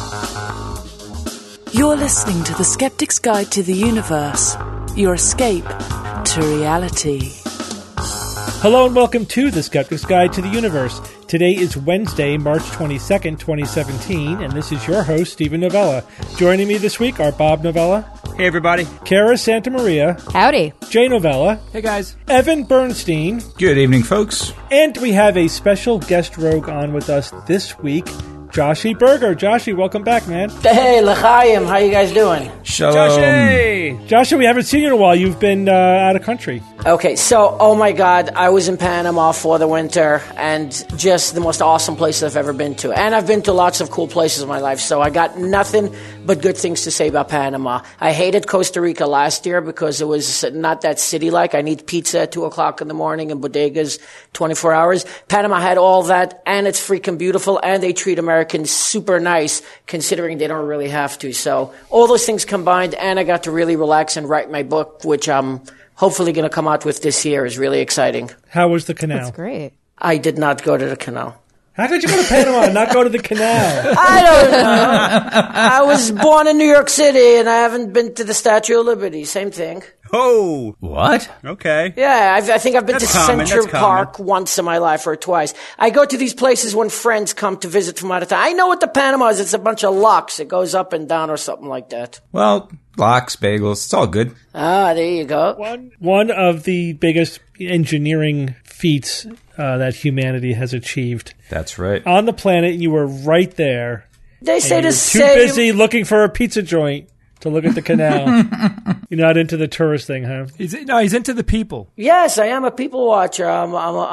You're listening to The Skeptic's Guide to the Universe, your escape to reality. Hello and welcome to The Skeptic's Guide to the Universe. Today is Wednesday, March 22nd, 2017, and this is your host, Stephen Novella. Joining me this week are Bob Novella. Hey, everybody. Kara Santamaria. Howdy. Jay Novella. Hey, guys. Evan Bernstein. Good evening, folks. And we have a special guest rogue on with us this week, Joshie Berger. Joshie, welcome back, man. Hey, L'chaim. How you guys doing? Shalom. Joshie, we haven't seen you in a while. You've been out of country. Okay, so, oh my God, I was in Panama for the winter, and just the most awesome place I've ever been to. And I've been to lots of cool places in my life, so I got nothing but good things to say about Panama. I hated Costa Rica last year because it was not that city-like. I need pizza at 2 o'clock in the morning and bodegas 24 hours. Panama had all that, and it's freaking beautiful, and they treat Americans super nice, considering they don't really have to. So all those things combined, and I got to really relax and write my book, which I'm hopefully going to come out with this year, is really exciting. How was the canal? That's great. I did not go to the canal. How did you go to Panama and not go to the canal? I don't know. I was born in New York City, and I haven't been to the Statue of Liberty. Same thing. Oh. What? Okay. Yeah, I think I've been That's to common, Central that's common. Park once in my life or twice. I go to these places when friends come to visit from out of town. I know what the Panama is. It's a bunch of locks. It goes up and down or something like that. Well, lox, bagels, it's all good. Ah, there you go. One of the biggest engineering feats that humanity has achieved. That's right. On the planet, you were right there. They say You're the too same. busy looking for a pizza joint to look at the canal. You're not into the tourist thing, huh? He's into the people. Yes, I am a people watcher. I'm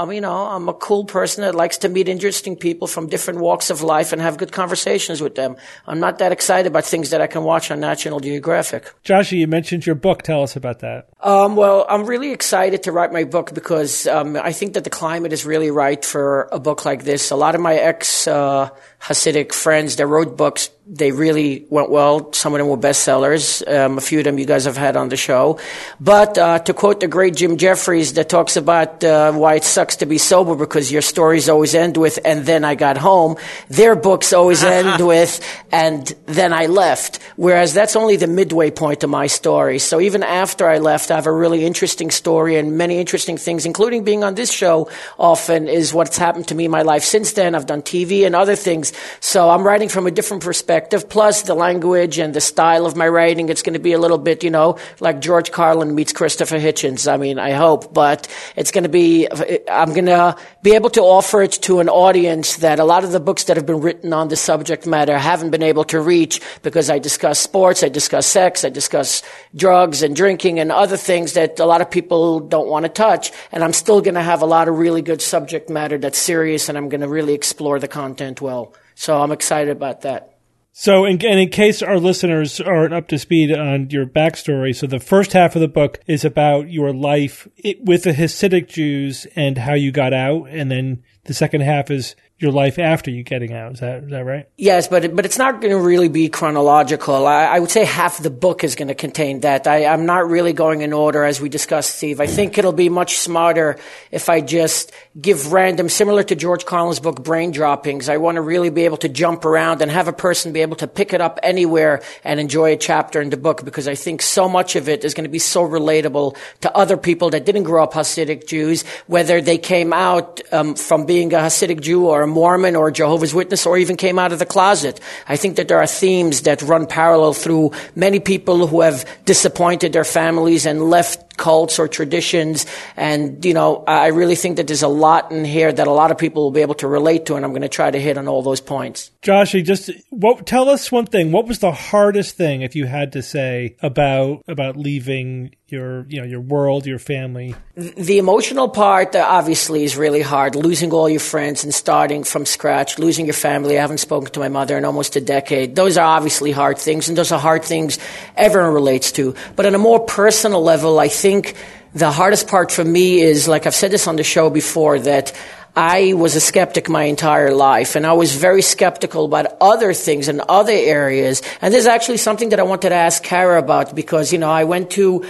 a cool person that likes to meet interesting people from different walks of life and have good conversations with them. I'm not that excited about things that I can watch on National Geographic. Joshie, you mentioned your book. Tell us about that. Well, I'm really excited to write my book because I think that the climate is really right for a book like this. A lot of my ex-Hasidic friends that wrote books, they really went well. Some of them were bestsellers. A few of them you guys have had on the show. But to quote the great Jim Jeffries that talks about why it sucks to be sober because your stories always end with, and then I got home. Their books always end with, and then I left. Whereas that's only the midway point of my story. So even after I left, I have a really interesting story and many interesting things, including being on this show often, is what's happened to me in my life since then. I've done TV and other things. So I'm writing from a different perspective. Plus the language and the style of my writing, it's going to be a little bit, like George Carlin meets Christopher Hitchens. I mean, I hope, but it's going to be, I'm going to be able to offer it to an audience that a lot of the books that have been written on the subject matter haven't been able to reach, because I discuss sports, I discuss sex, I discuss drugs and drinking and other things that a lot of people don't want to touch. And I'm still going to have a lot of really good subject matter that's serious, and I'm going to really explore the content well. So I'm excited about that. So, in case our listeners aren't up to speed on your backstory, so the first half of the book is about your life with the Hasidic Jews and how you got out, and then the second half is your life after you getting out. Is that right? Yes, but it's not going to really be chronological. I would say half the book is going to contain that. I'm not really going in order as we discussed, Steve. I think it'll be much smarter if I just give random, similar to George Carlin's book, Brain Droppings. I want to really be able to jump around and have a person be able to pick it up anywhere and enjoy a chapter in the book, because I think so much of it is going to be so relatable to other people that didn't grow up Hasidic Jews, whether they came out from being a Hasidic Jew or a Mormon or a Jehovah's Witness or even came out of the closet. I think that there are themes that run parallel through many people who have disappointed their families and left cults or traditions. And, I really think that there's a lot in here that a lot of people will be able to relate to, and I'm going to try to hit on all those points. Joshie, tell us one thing. What was the hardest thing, if you had to say, about leaving your world, your family? The emotional part, obviously, is really hard. Losing all your friends and starting from scratch, losing your family. I haven't spoken to my mother in almost a decade. Those are obviously hard things, and those are hard things everyone relates to. But on a more personal level, I think the hardest part for me is, like I've said this on the show before, that I was a skeptic my entire life, and I was very skeptical about other things and other areas. And this is actually something that I wanted to ask Kara about because, I went to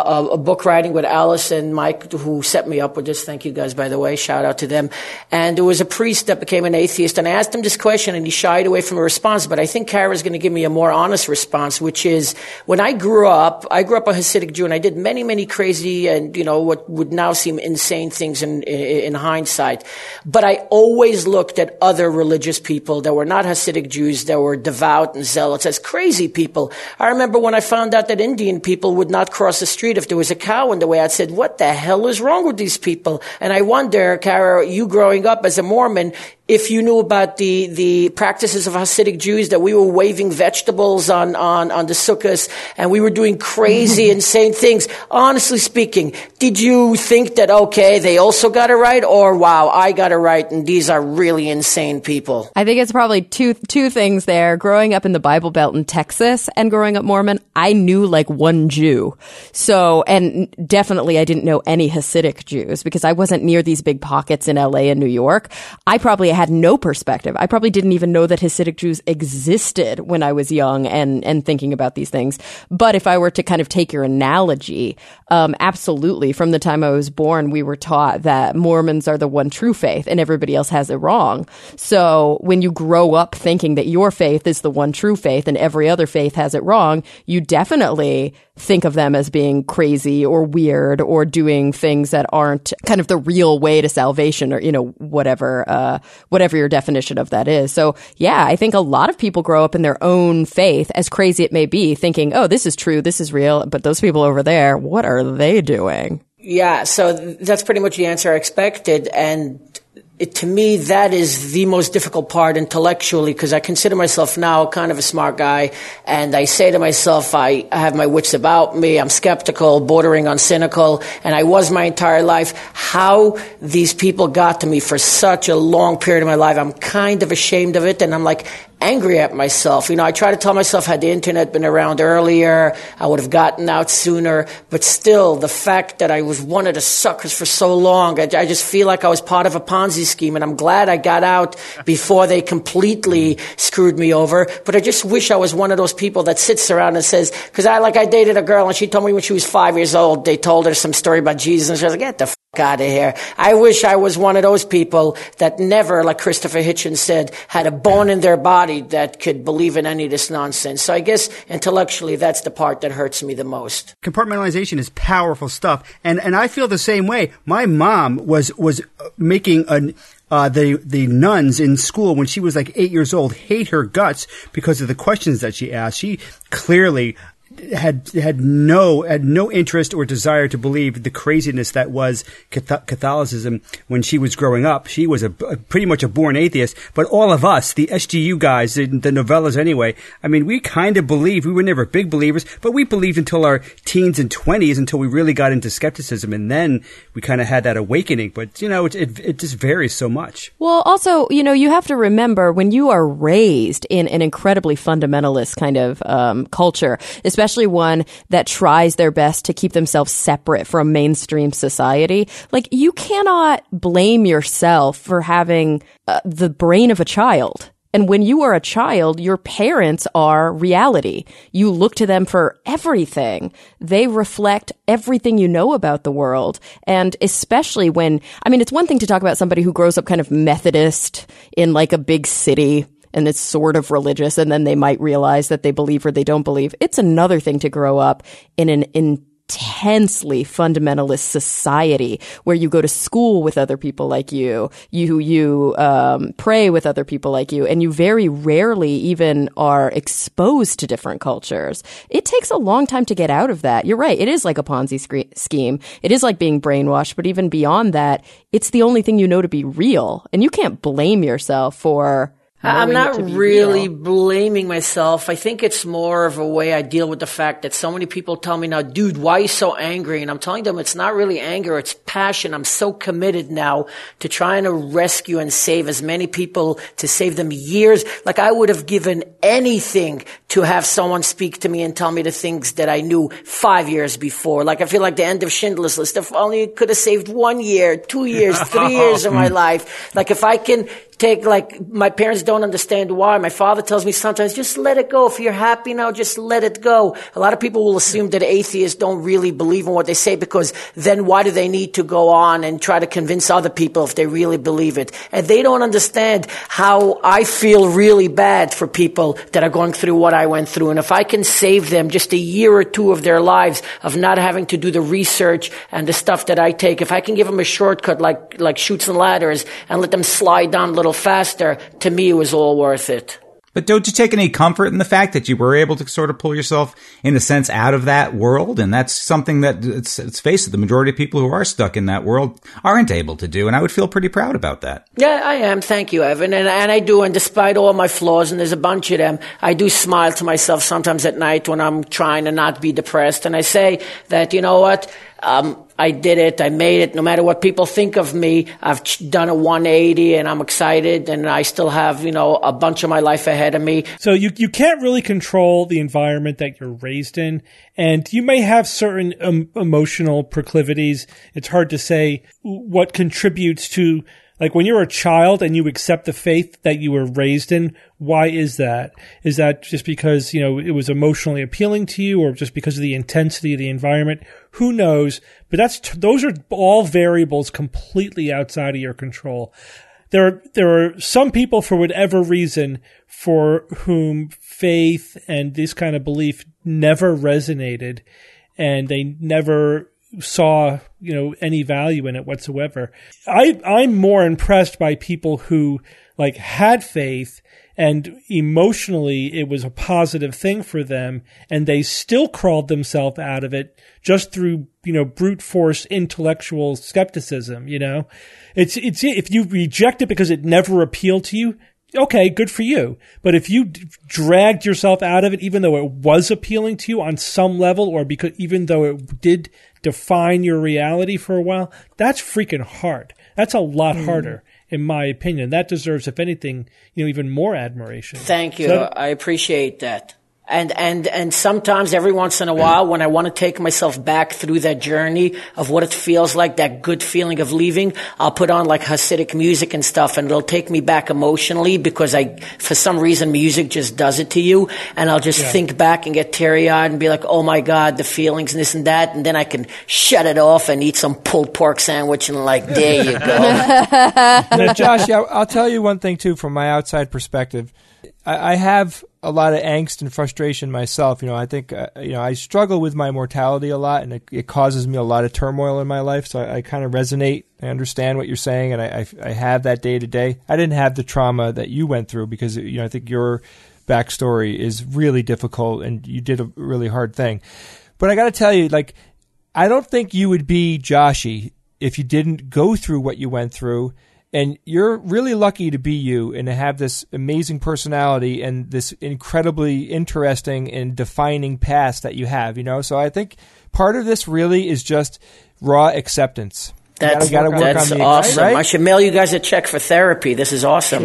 a book writing with Alice and Mike, who set me up with this. Thank you guys, by the way. Shout out to them. And there was a priest that became an atheist, and I asked him this question, and he shied away from a response. But I think Kara's going to give me a more honest response, which is, when I grew up a Hasidic Jew, and I did many, many crazy and, what would now seem insane things in hindsight. But I always looked at other religious people that were not Hasidic Jews, that were devout and zealots, as crazy people. I remember when I found out that Indian people would not cross the street if there was a cow in the way. I said, what the hell is wrong with these people? And I wonder, Kara, you growing up as a Mormon, if you knew about the practices of Hasidic Jews, that we were waving vegetables on the sukkahs and we were doing crazy, insane things. Honestly speaking, did you think that, okay, they also got it right, or wow, I got it right and these are really insane people? I think it's probably two things there. Growing up in the Bible Belt in Texas and growing up Mormon, I knew like one Jew. So, and definitely I didn't know any Hasidic Jews because I wasn't near these big pockets in LA and New York. I probably had no perspective. I probably didn't even know that Hasidic Jews existed when I was young and thinking about these things. But if I were to kind of take your analogy, absolutely. From the time I was born, we were taught that Mormons are the one true faith and everybody else has it wrong. So when you grow up thinking that your faith is the one true faith and every other faith has it wrong, you definitely think of them as being crazy or weird or doing things that aren't kind of the real way to salvation, or, whatever your definition of that is. So yeah, I think a lot of people grow up in their own faith, as crazy it may be, thinking, oh, this is true, this is real, but those people over there, what are they doing? Yeah, so that's pretty much the answer I expected. And to me, that is the most difficult part intellectually, because I consider myself now kind of a smart guy, and I say to myself, I have my wits about me, I'm skeptical, bordering on cynical, and I was my entire life. How these people got to me for such a long period of my life, I'm kind of ashamed of it, and I'm like angry at myself. I try to tell myself, had the internet been around earlier, I would have gotten out sooner. But still, the fact that I was one of the suckers for so long, I just feel like I was part of a Ponzi scheme, and I'm glad I got out before they completely screwed me over. But I just wish I was one of those people that sits around and says, because I dated a girl, and she told me when she was 5 years old, they told her some story about Jesus, and she was like, get the out of here. I wish I was one of those people that never, like Christopher Hitchens said, had a bone in their body that could believe in any of this nonsense. So I guess intellectually, that's the part that hurts me the most. Compartmentalization is powerful stuff. And I feel the same way. My mom was making the nuns in school when she was like 8 years old hate her guts because of the questions that she asked. She clearly had no interest or desire to believe the craziness that was Catholicism when she was growing up. She was pretty much a born atheist. But all of us, the SGU guys, the novellas anyway, I mean, we kind of believed. We were never big believers, but we believed until our teens and 20s, until we really got into skepticism, and then we kind of had that awakening. But it just varies so much. Well, also, you have to remember, when you are raised in an incredibly fundamentalist kind of culture, especially one that tries their best to keep themselves separate from mainstream society, like, you cannot blame yourself for having the brain of a child. And when you are a child, your parents are reality. You look to them for everything. They reflect everything you know about the world. And especially it's one thing to talk about somebody who grows up kind of Methodist in like a big city, and it's sort of religious, and then they might realize that they believe or they don't believe. It's another thing to grow up in an intensely fundamentalist society where you go to school with other people like you pray with other people like you, and you very rarely even are exposed to different cultures. It takes a long time to get out of that. You're right. It is like a Ponzi scheme. It is like being brainwashed, but even beyond that, it's the only thing you know to be real, and you can't blame yourself for I'm knowing not it to be really real. blaming myself. I think it's more of a way I deal with the fact that so many people tell me now, dude, why are you so angry? And I'm telling them it's not really anger, it's passion. I'm so committed now to trying to rescue and save as many people, to save them years. Like I would have given anything to have someone speak to me and tell me the things that I knew 5 years before. Like I feel like the end of Schindler's List. If only could have saved 1 year, 2 years, 3 years of my life. Like if I can take, like, my parents don't understand why. My father tells me sometimes, just let it go. If you're happy now, just let it go. A lot of people will assume that atheists don't really believe in what they say, because then why do they need to go on and try to convince other people if they really believe it? And they don't understand how I feel really bad for people that are going through what I went through. And if I can save them just a year or two of their lives of not having to do the research and the stuff that I take, if I can give them a shortcut like Chutes and Ladders and let them slide down a little faster, to me it was all worth it. But don't you take any comfort in the fact that you were able to sort of pull yourself, in a sense, out of that world? And that's something that, let's face it, the majority of people who are stuck in that world aren't able to do. And I would feel pretty proud about that. Yeah, I am. Thank you, Evan. And I do. And despite all my flaws, and there's a bunch of them, I do smile to myself sometimes at night when I'm trying to not be depressed. And I say that, you know what? I did it. I made it. No matter what people think of me, I've done a 180 and I'm excited, and I still have, a bunch of my life ahead of me. So you can't really control the environment that you're raised in, and you may have certain emotional proclivities. It's hard to say what contributes to, like, when you're a child and you accept the faith that you were raised in, why is that? Is that just because, it was emotionally appealing to you, or just because of the intensity of the environment? Who knows? But those are all variables completely outside of your control. There are some people, for whatever reason, for whom faith and this kind of belief never resonated, and they never saw, any value in it whatsoever. I'm more impressed by people who, had faith, and emotionally it was a positive thing for them, and they still crawled themselves out of it just through, brute force intellectual skepticism, It's if you reject it because it never appealed to you, okay, good for you. But if you dragged yourself out of it, even though it was appealing to you on some level, or because even though it did define your reality for a while, that's freaking hard. That's a lot harder, in my opinion. That deserves, if anything, even more admiration. Thank you. I appreciate that. And sometimes, every once in a while, when I want to take myself back through that journey of what it feels like, that good feeling of leaving, I'll put on like Hasidic music and stuff, and it'll take me back emotionally, because for some reason, music just does it to you. And I'll just think back and get teary-eyed and be like, oh my God, the feelings and this and that. And then I can shut it off and eat some pulled pork sandwich and there you go. Now, Josh, I'll tell you one thing too, from my outside perspective. I have a lot of angst and frustration myself. I think, I struggle with my mortality a lot, and it causes me a lot of turmoil in my life. So I kind of resonate. I understand what you're saying, and I have that day to day. I didn't have the trauma that you went through, because, I think your backstory is really difficult, and you did a really hard thing. But I got to tell you, I don't think you would be Joshy if you didn't go through what you went through. And you're really lucky to be you and to have this amazing personality and this incredibly interesting and defining past that you have, So I think part of this really is just raw acceptance. That's gotta work on the awesome. right? I should mail you guys a check for therapy. This is awesome.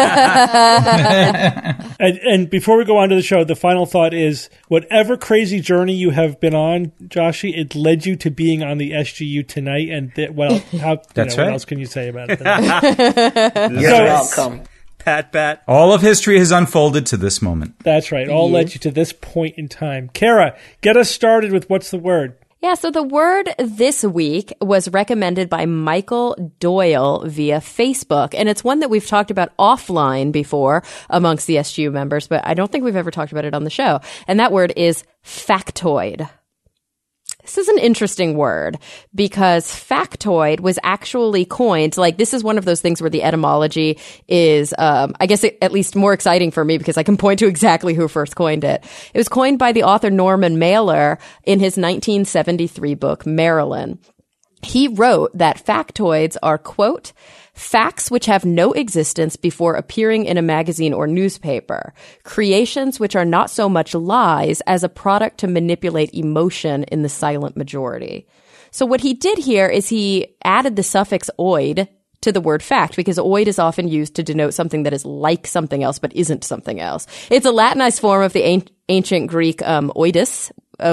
And before we go on to the show, the final thought is, whatever crazy journey you have been on, Joshy, it led you to being on the SGU tonight. And That's right. What else can you say about it? You're welcome. Pat. All of history has unfolded to this moment. That's right. All led you to this point in time. Kara, get us started with what's the word? Yeah, so the word this week was recommended by Michael Doyle via Facebook, and it's one that we've talked about offline before amongst the SGU members, but I don't think we've ever talked about it on the show. And that word is factoid. This is an interesting word, because factoid was actually coined. This is one of those things where the etymology is, I guess, at least more exciting for me, because I can point to exactly who first coined it. It was coined by the author Norman Mailer in his 1973 book, Marilyn. He wrote that factoids are, quote, facts which have no existence before appearing in a magazine or newspaper, creations which are not so much lies as a product to manipulate emotion in the silent majority. So what he did here is he added the suffix oid to the word fact, because oid is often used to denote something that is like something else but isn't something else. It's a Latinized form of the ancient Greek oides,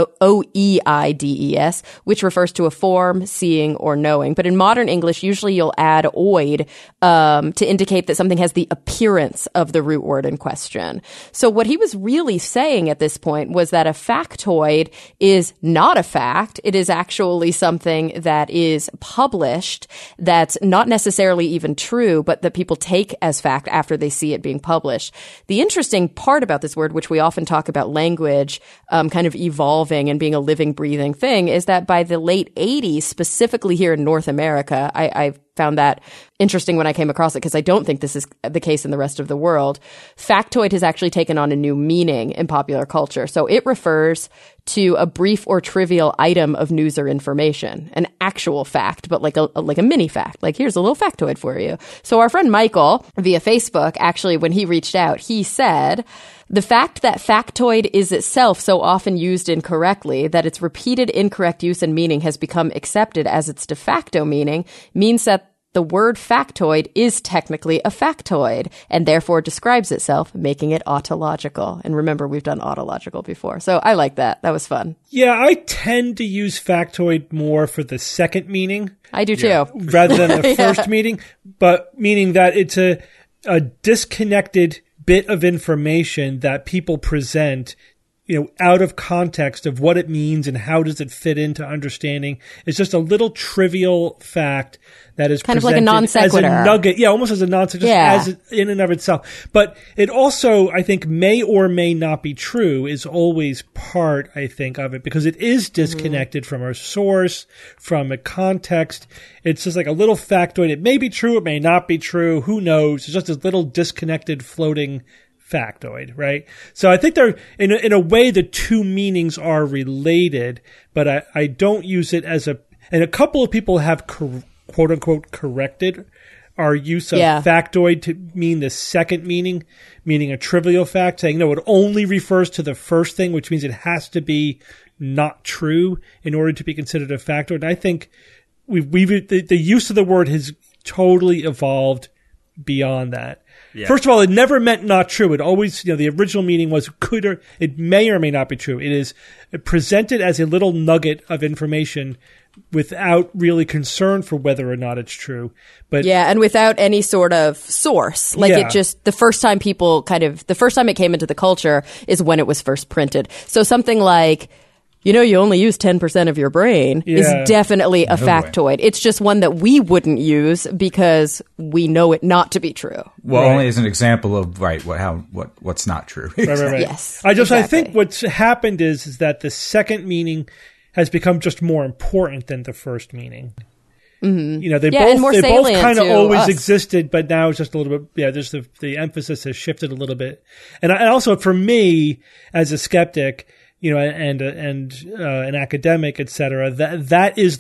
O-E-I-D-E-S, which refers to a form, seeing, or knowing. But in modern English, usually you'll add oid to indicate that something has the appearance of the root word in question. So what he was really saying at this point was that a factoid is not a fact. It is actually something that is published that's not necessarily even true, but that people take as fact after they see it being published. The interesting part about this word, which we often talk about language kind of evolving and being a living, breathing thing, is that by the late 80s, specifically here in North America, I found that interesting when I came across it, because I don't think this is the case in the rest of the world. Factoid has actually taken on a new meaning in popular culture. So it refers to a brief or trivial item of news or information, an actual fact, but like a mini fact. Like, here's a little factoid for you. So our friend Michael, via Facebook, actually, when he reached out, he said, the fact that factoid is itself so often used incorrectly that its repeated incorrect use and meaning has become accepted as its de facto meaning means that the word factoid is technically a factoid and therefore describes itself, making it autological. And remember, we've done autological before. So I like that. That was fun. Yeah, I tend to use factoid more for the second meaning. I do too. Rather than the first meaning, but meaning that it's a disconnected bit of information that people present, out of context of what it means and how does it fit into understanding. It's just a little trivial fact that is kind of like a non sequitur. As a nugget. Yeah, almost as a non sequitur, as in and of itself. But it also, I think, may or may not be true is always part, I think, of it, because it is disconnected from a source, from a context. It's just like a little factoid. It may be true, it may not be true. Who knows? It's just this little disconnected floating factoid, right? So I think they're, in a way, the two meanings are related, but I don't use it as and a couple of people have quote unquote corrected our use of factoid to mean the second meaning, meaning a trivial fact, saying, no, it only refers to the first thing, which means it has to be not true in order to be considered a factoid. And I think the use of the word has totally evolved beyond that. Yeah. First of all, it never meant not true. It always, the original meaning was it may or may not be true. It is presented as a little nugget of information without really concern for whether or not it's true. But and without any sort of source. Like it just, the first time it came into the culture is when it was first printed. So something like, you only use 10% of your brain is definitely a factoid. It's just one that we wouldn't use because we know it not to be true. Well, only as an example of what's not true. Right. Yes. I think what's happened is that the second meaning has become just more important than the first meaning. Mm-hmm. They both kind of always existed, but now it's just a little bit. There's the emphasis has shifted a little bit, and also for me as a skeptic, and an academic, etc. That is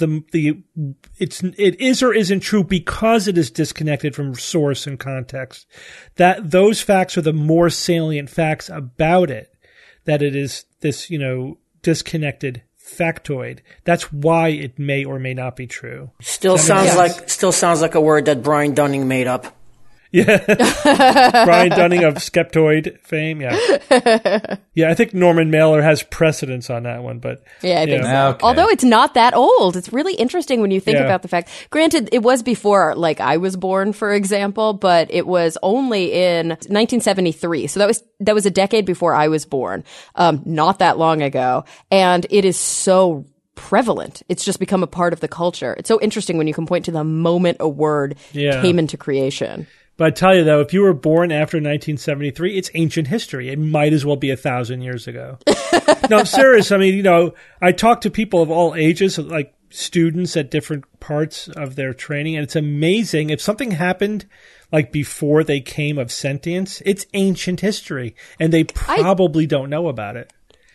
it is or isn't true because it is disconnected from source and context. That those facts are the more salient facts about it. That it is this disconnected factoid. That's why it may or may not be true. Still sounds like a word that Brian Dunning made up. Yeah. Brian Dunning of Skeptoid fame. Yeah. Yeah, I think Norman Mailer has precedence on that one, but I think so. Okay. Although it's not that old. It's really interesting when you think about the fact. Granted, it was before I was born, for example, but it was only in 1973. So that was a decade before I was born. Not that long ago. And it is so prevalent. It's just become a part of the culture. It's so interesting when you can point to the moment a word came into creation. But I tell you, though, if you were born after 1973, it's ancient history. It might as well be 1,000 years ago. No, I'm serious. I mean, I talk to people of all ages, like students at different parts of their training, and it's amazing. If something happened like before they came of sentience, it's ancient history, and they probably don't know about it.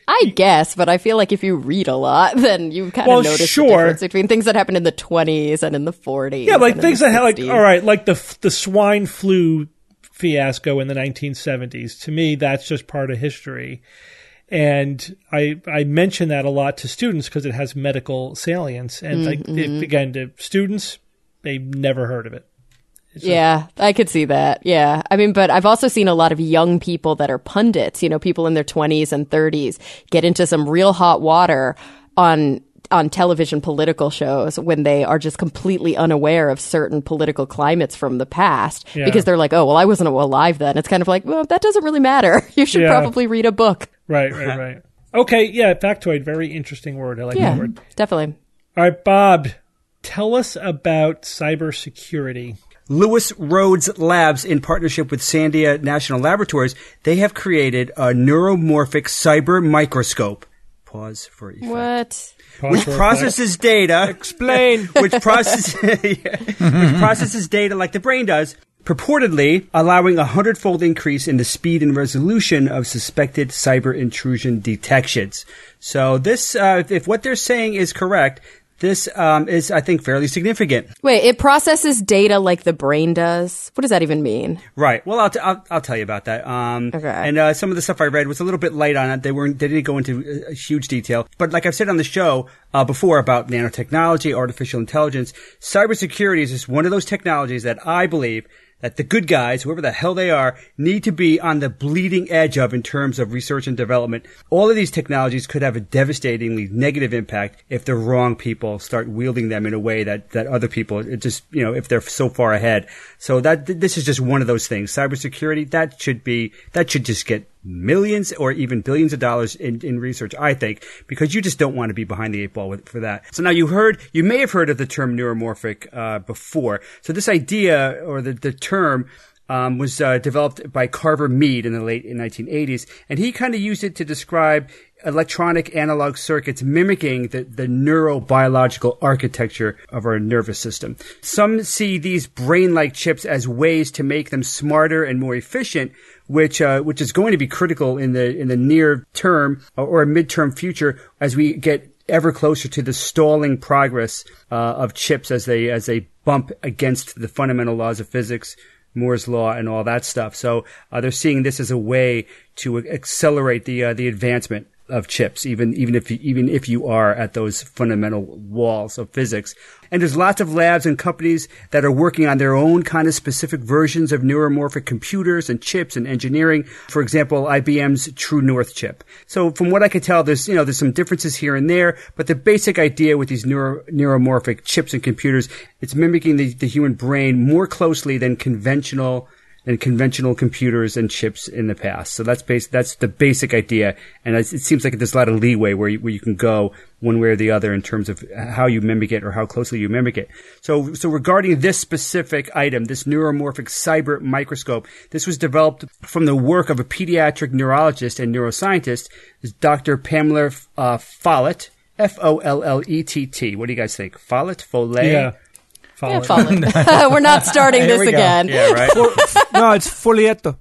I guess, but I feel like if you read a lot, then you kind of notice the difference between things that happened in the 20s and in the 40s. Yeah, like things that had, like, all right, like the swine flu fiasco in the 1970s. To me, that's just part of history. And I mention that a lot to students because it has medical salience. And again, to students, they've never heard of it. Yeah, I could see that. Yeah. I mean, but I've also seen a lot of young people that are pundits, people in their 20s and 30s get into some real hot water on television political shows when they are just completely unaware of certain political climates from the past because they're like, oh, well, I wasn't alive then. It's kind of like, well, that doesn't really matter. You should probably read a book. Right. Okay, yeah, factoid, very interesting word. I like that word. Definitely. All right, Bob, tell us about cybersecurity. Lewis Rhodes Labs, in partnership with Sandia National Laboratories, they have created a neuromorphic cyber microscope. Pause for effect. What? Which processes data. Explain. Which processes data like the brain does, purportedly allowing a 100-fold increase in the speed and resolution of suspected cyber intrusion detections. So this, if what they're saying is correct, this is, I think, fairly significant. Wait, it processes data like the brain does? What does that even mean? Right. Well, I'll tell you about that. Okay. And some of the stuff I read was a little bit light on it. They didn't go into huge detail. But like I've said on the show before about nanotechnology, artificial intelligence, cybersecurity is just one of those technologies that I believe that the good guys, whoever the hell they are, need to be on the bleeding edge of in terms of research and development. All of these technologies could have a devastatingly negative impact if the wrong people start wielding them in a way that other people, it just, if they're so far ahead. So this is just one of those things. Cybersecurity, that should just get millions or even billions of dollars in research, I think, because you just don't want to be behind the eight ball for that. So now you may have heard of the term neuromorphic before. So this idea or the term was developed by Carver Mead in the late 1980s, and he kind of used it to describe electronic analog circuits mimicking the neurobiological architecture of our nervous system. Some see these brain-like chips as ways to make them smarter and more efficient, which is going to be critical in the near term or midterm future as we get ever closer to the stalling progress of chips as they bump against the fundamental laws of physics, Moore's law, and all that stuff. So they're seeing this as a way to accelerate the advancement of chips, even if you are at those fundamental walls of physics. And there's lots of labs and companies that are working on their own kind of specific versions of neuromorphic computers and chips and engineering. For example, IBM's True North chip. So from what I can tell, there's some differences here and there, but the basic idea with these neuromorphic chips and computers, it's mimicking the human brain more closely than conventional computers and chips in the past. So that's the basic idea. And it seems like there's a lot of leeway where you can go one way or the other in terms of how you mimic it or how closely you mimic it. So regarding this specific item, this neuromorphic cyber microscope, this was developed from the work of a pediatric neurologist and neuroscientist, Dr. Pamela Follett, Follett. What do you guys think? Follett? Follett? Yeah. Yeah, we're not starting this again. Yeah, right. No, it's Folletto.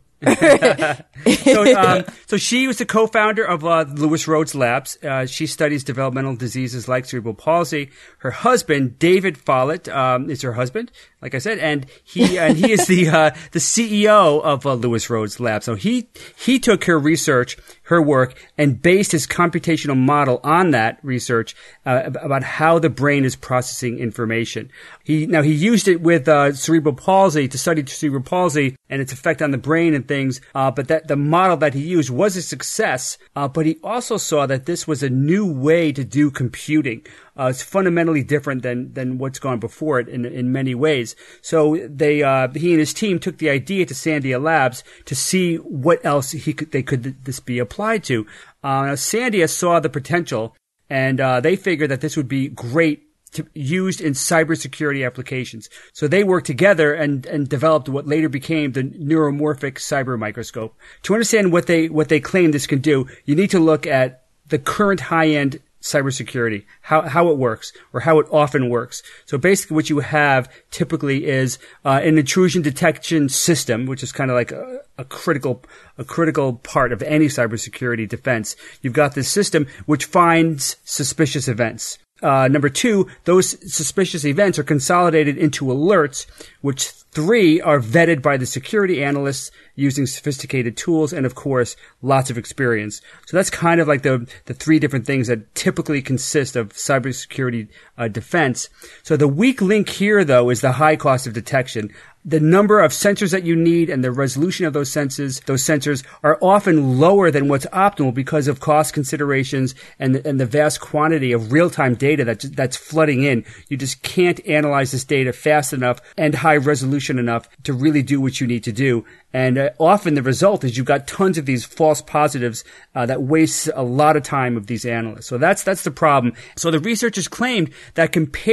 So she was the co-founder of Lewis Rhodes Labs. She studies developmental diseases like cerebral palsy. Her husband, David Follett, is her husband, like I said, and he is the CEO of Lewis Rhodes Labs. So he took her research, her work, and based his computational model on that research about how the brain is processing information. He used it with cerebral palsy to study cerebral palsy and its effect on the brain and things. But that the model that he used was a success. But he also saw that this was a new way to do computing. It's fundamentally different than what's gone before it in many ways. So he and his team took the idea to Sandia Labs to see what else this be applied to. Sandia saw the potential, and they figured that this would be great used in cybersecurity applications. So they worked together and developed what later became the neuromorphic cyber microscope. To understand what they claim this can do, you need to look at the current high-end cybersecurity, how it works, or how it often works. So basically what you have typically is an intrusion detection system, which is kind of like a critical part of any cybersecurity defense. You've got this system which finds suspicious events. Number two, those suspicious events are consolidated into alerts, which 3 are vetted by the security analysts using sophisticated tools and, of course, lots of experience. So that's kind of like the 3 different things that typically consist of cybersecurity defense. So the weak link here, though, is the high cost of detection. The number of sensors that you need and the resolution of those sensors are often lower than what's optimal because of cost considerations and the vast quantity of real-time data that's flooding in. You just can't analyze this data fast enough and high resolution enough to really do what you need to do. And often the result is you've got tons of these false positives that wastes a lot of time of these analysts. So that's the problem. So the researchers claimed that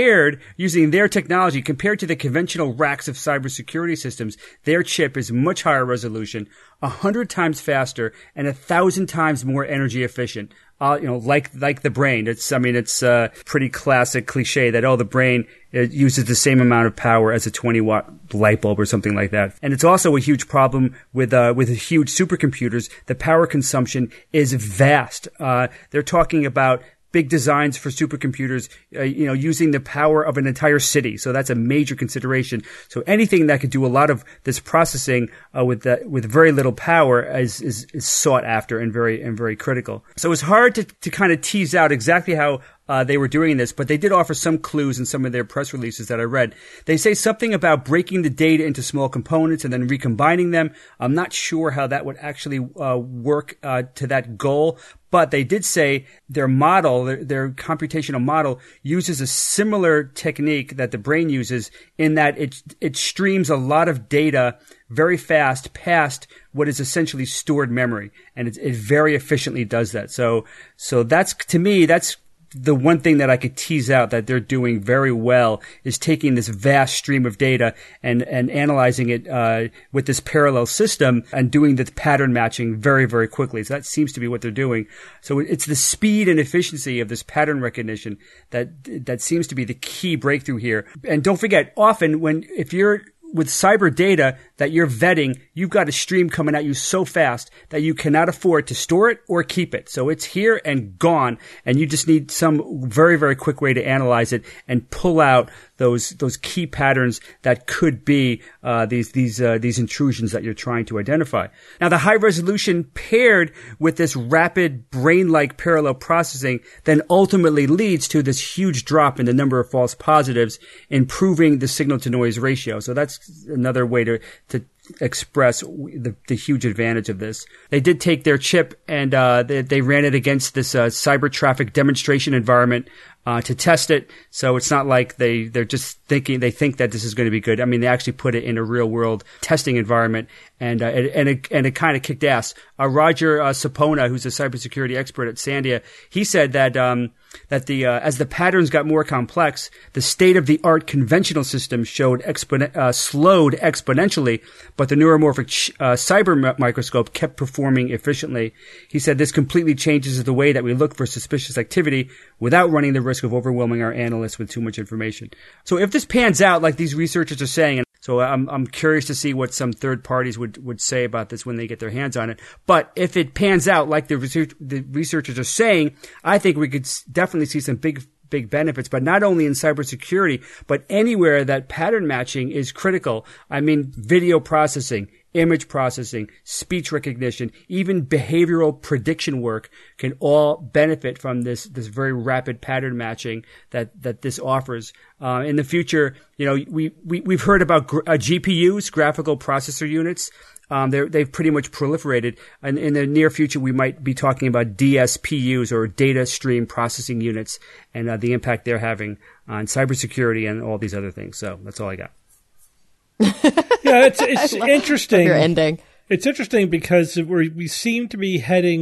using their technology, compared to the conventional racks of cybersecurity systems, their chip is much higher resolution, 100 times faster, and 1,000 times more energy efficient. Like the brain. It's a pretty classic cliche that, the brain uses the same amount of power as a 20-watt light bulb or something like that. And it's also a huge problem with huge supercomputers. The power consumption is vast. They're talking about big designs for supercomputers, using the power of an entire city. So that's a major consideration. So anything that could do a lot of this processing with very little power is sought after and very critical. So it's hard to kind of tease out exactly how they were doing this, but they did offer some clues in some of their press releases that I read. They say something about breaking the data into small components and then recombining them. I'm not sure how that would actually work to that goal, but they did say their model, their computational model, uses a similar technique that the brain uses in that it streams a lot of data very fast past what is essentially stored memory, and it very efficiently does that. So that's, to me, that's the one thing that I could tease out that they're doing very well, is taking this vast stream of data and analyzing it with this parallel system and doing the pattern matching very, very quickly. So that seems to be what they're doing. So it's the speed and efficiency of this pattern recognition that seems to be the key breakthrough here. And don't forget, often if you're with cyber data that you're vetting, you've got a stream coming at you so fast that you cannot afford to store it or keep it. So it's here and gone, and you just need some very, very quick way to analyze it and pull out those key patterns that could be these intrusions that you're trying to identify. Now, the high resolution paired with this rapid brain-like parallel processing then ultimately leads to this huge drop in the number of false positives, improving the signal-to-noise ratio. So that's another way to express the huge advantage of this. They did take their chip and they ran it against this cyber traffic demonstration environment to test it. So it's not like they're just think that this is going to be good. I mean, they actually put it in a real world testing environment, and it kind of kicked ass. Roger Sapona, who's a cybersecurity expert at Sandia, he said that as the patterns got more complex, the state-of-the-art conventional system slowed exponentially, but the neuromorphic cyber microscope kept performing efficiently. He said this completely changes the way that we look for suspicious activity without running the risk of overwhelming our analysts with too much information. So if this pans out like these researchers are saying, and so I'm curious to see what some third parties would say about this when they get their hands on it. But if it pans out like the researchers are saying, I think we could definitely see some big benefits, but not only in cybersecurity, but anywhere that pattern matching is critical. I mean, video processing, image processing, speech recognition, even behavioral prediction work can all benefit from this very rapid pattern matching that this offers. In the future, we've heard about GPUs, graphical processor units. They've pretty much proliferated. And in the near future, we might be talking about DSPUs, or data stream processing units, and the impact they're having on cybersecurity and all these other things. So that's all I got. Yeah, it's interesting. Your ending. It's interesting because we seem to be heading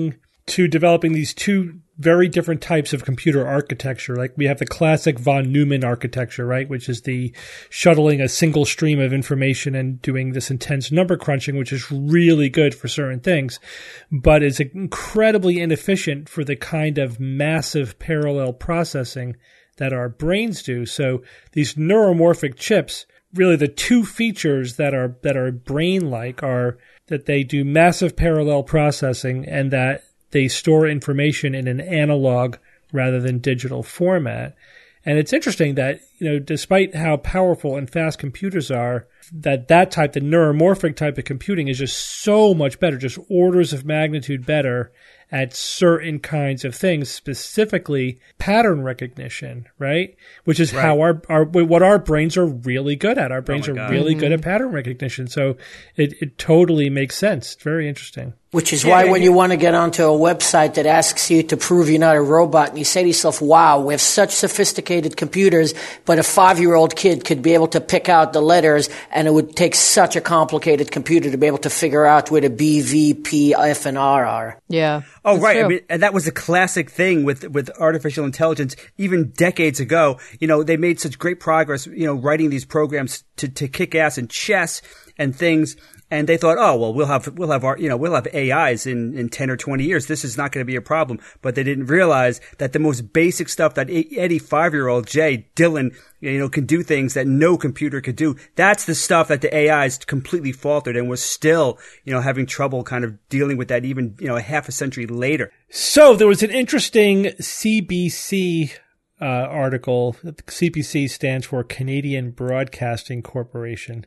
to developing these two very different types of computer architecture. Like we have the classic von Neumann architecture, right? Which is the shuttling a single stream of information and doing this intense number crunching, which is really good for certain things, but is incredibly inefficient for the kind of massive parallel processing that our brains do. So these neuromorphic chips, really the two features that are brain-like are that they do massive parallel processing and that they store information in an analog rather than digital format. And it's interesting that, despite how powerful and fast computers are, that type, the neuromorphic type of computing is just so much better, just orders of magnitude better at certain kinds of things, specifically pattern recognition, right? Which is how what our brains are really good at. Our brains are really good at pattern recognition. So it totally makes sense. It's very interesting. Which is why when you want to get onto a website that asks you to prove you're not a robot, and you say to yourself, wow, we have such sophisticated computers, but a 5-year-old kid could be able to pick out the letters, and it would take such a complicated computer to be able to figure out where the B, V, P, F, and R are. Yeah. Oh, right. True. I mean, and that was a classic thing with artificial intelligence. Even decades ago, they made such great progress, writing these programs to kick ass in chess and things. And they thought, oh, well, we'll have AIs in 10 or 20 years. This is not going to be a problem. But they didn't realize that the most basic stuff that any 5-year-old Jay Dylan, can do things that no computer could do. That's the stuff that the AIs completely faltered and was still, having trouble kind of dealing with that even, a half a century later. So there was an interesting CBC article. CBC stands for Canadian Broadcasting Corporation.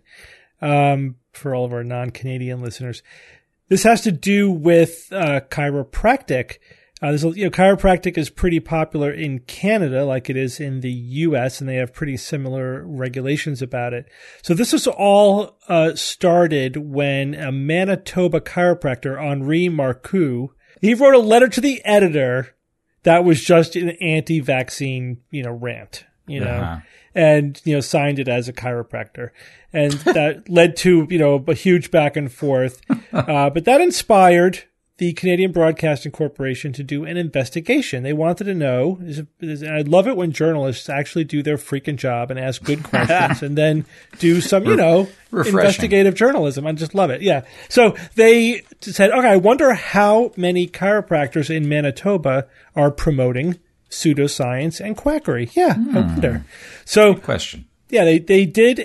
For all of our non-Canadian listeners, this has to do with chiropractic. Chiropractic is pretty popular in Canada, like it is in the U.S., and they have pretty similar regulations about it. So this was all started when a Manitoba chiropractor, Henri Marcoux, he wrote a letter to the editor that was just an anti-vaccine, rant, and, signed it as a chiropractor. And that led to, a huge back and forth. But that inspired the Canadian Broadcasting Corporation to do an investigation. They wanted to know, and I love it when journalists actually do their freaking job and ask good questions and then do some, investigative journalism. I just love it. Yeah. So they said, okay, I wonder how many chiropractors in Manitoba are promoting pseudoscience and quackery. Yeah, I wonder. So, good question. Yeah, they did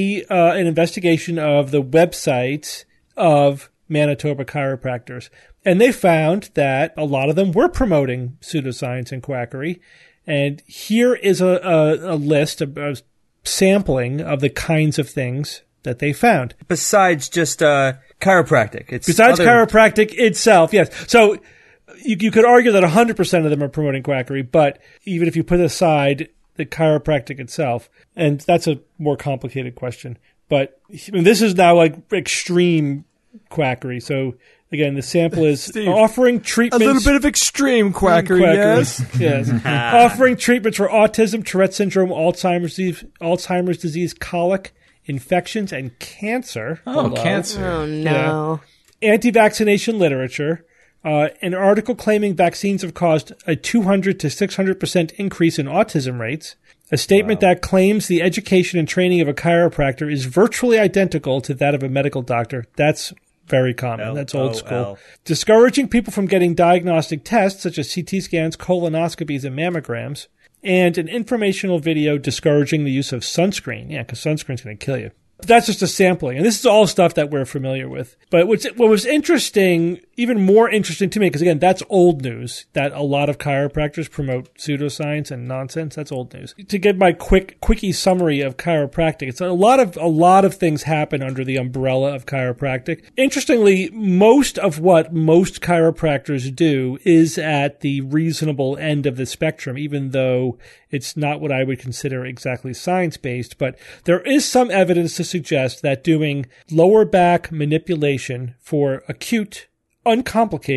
an investigation of the websites of Manitoba chiropractors, and they found that a lot of them were promoting pseudoscience and quackery. And here is a list, a sampling of the kinds of things that they found. Besides just chiropractic. Chiropractic itself, yes. So you could argue that 100% of them are promoting quackery, but even if you put aside the chiropractic itself, and that's a more complicated question. But this is now like extreme quackery. So again, the sample is Steve, offering treatments. A little bit of extreme quackery, yes. Offering treatments for autism, Tourette syndrome, Alzheimer's disease, colic, infections, and cancer. Oh, cancer. Oh, no. Yeah. Anti-vaccination literature. An article claiming vaccines have caused a 200 to 600% increase in autism rates. A statement that claims the education and training of a chiropractor is virtually identical to that of a medical doctor. That's very common. That's old school. Discouraging people from getting diagnostic tests such as CT scans, colonoscopies, and mammograms. And an informational video discouraging the use of sunscreen. Yeah, because sunscreen's going to kill you. That's just a sampling. And this is all stuff that we're familiar with. But what was interesting, even more interesting to me, because again, that's old news, that a lot of chiropractors promote pseudoscience and nonsense. That's old news. To give my quickie summary of chiropractic, it's a lot of things happen under the umbrella of chiropractic. Interestingly, most of what most chiropractors do is at the reasonable end of the spectrum, even though it's not what I would consider exactly science-based, but there is some evidence to suggest that doing lower back manipulation for acute, uncomplicated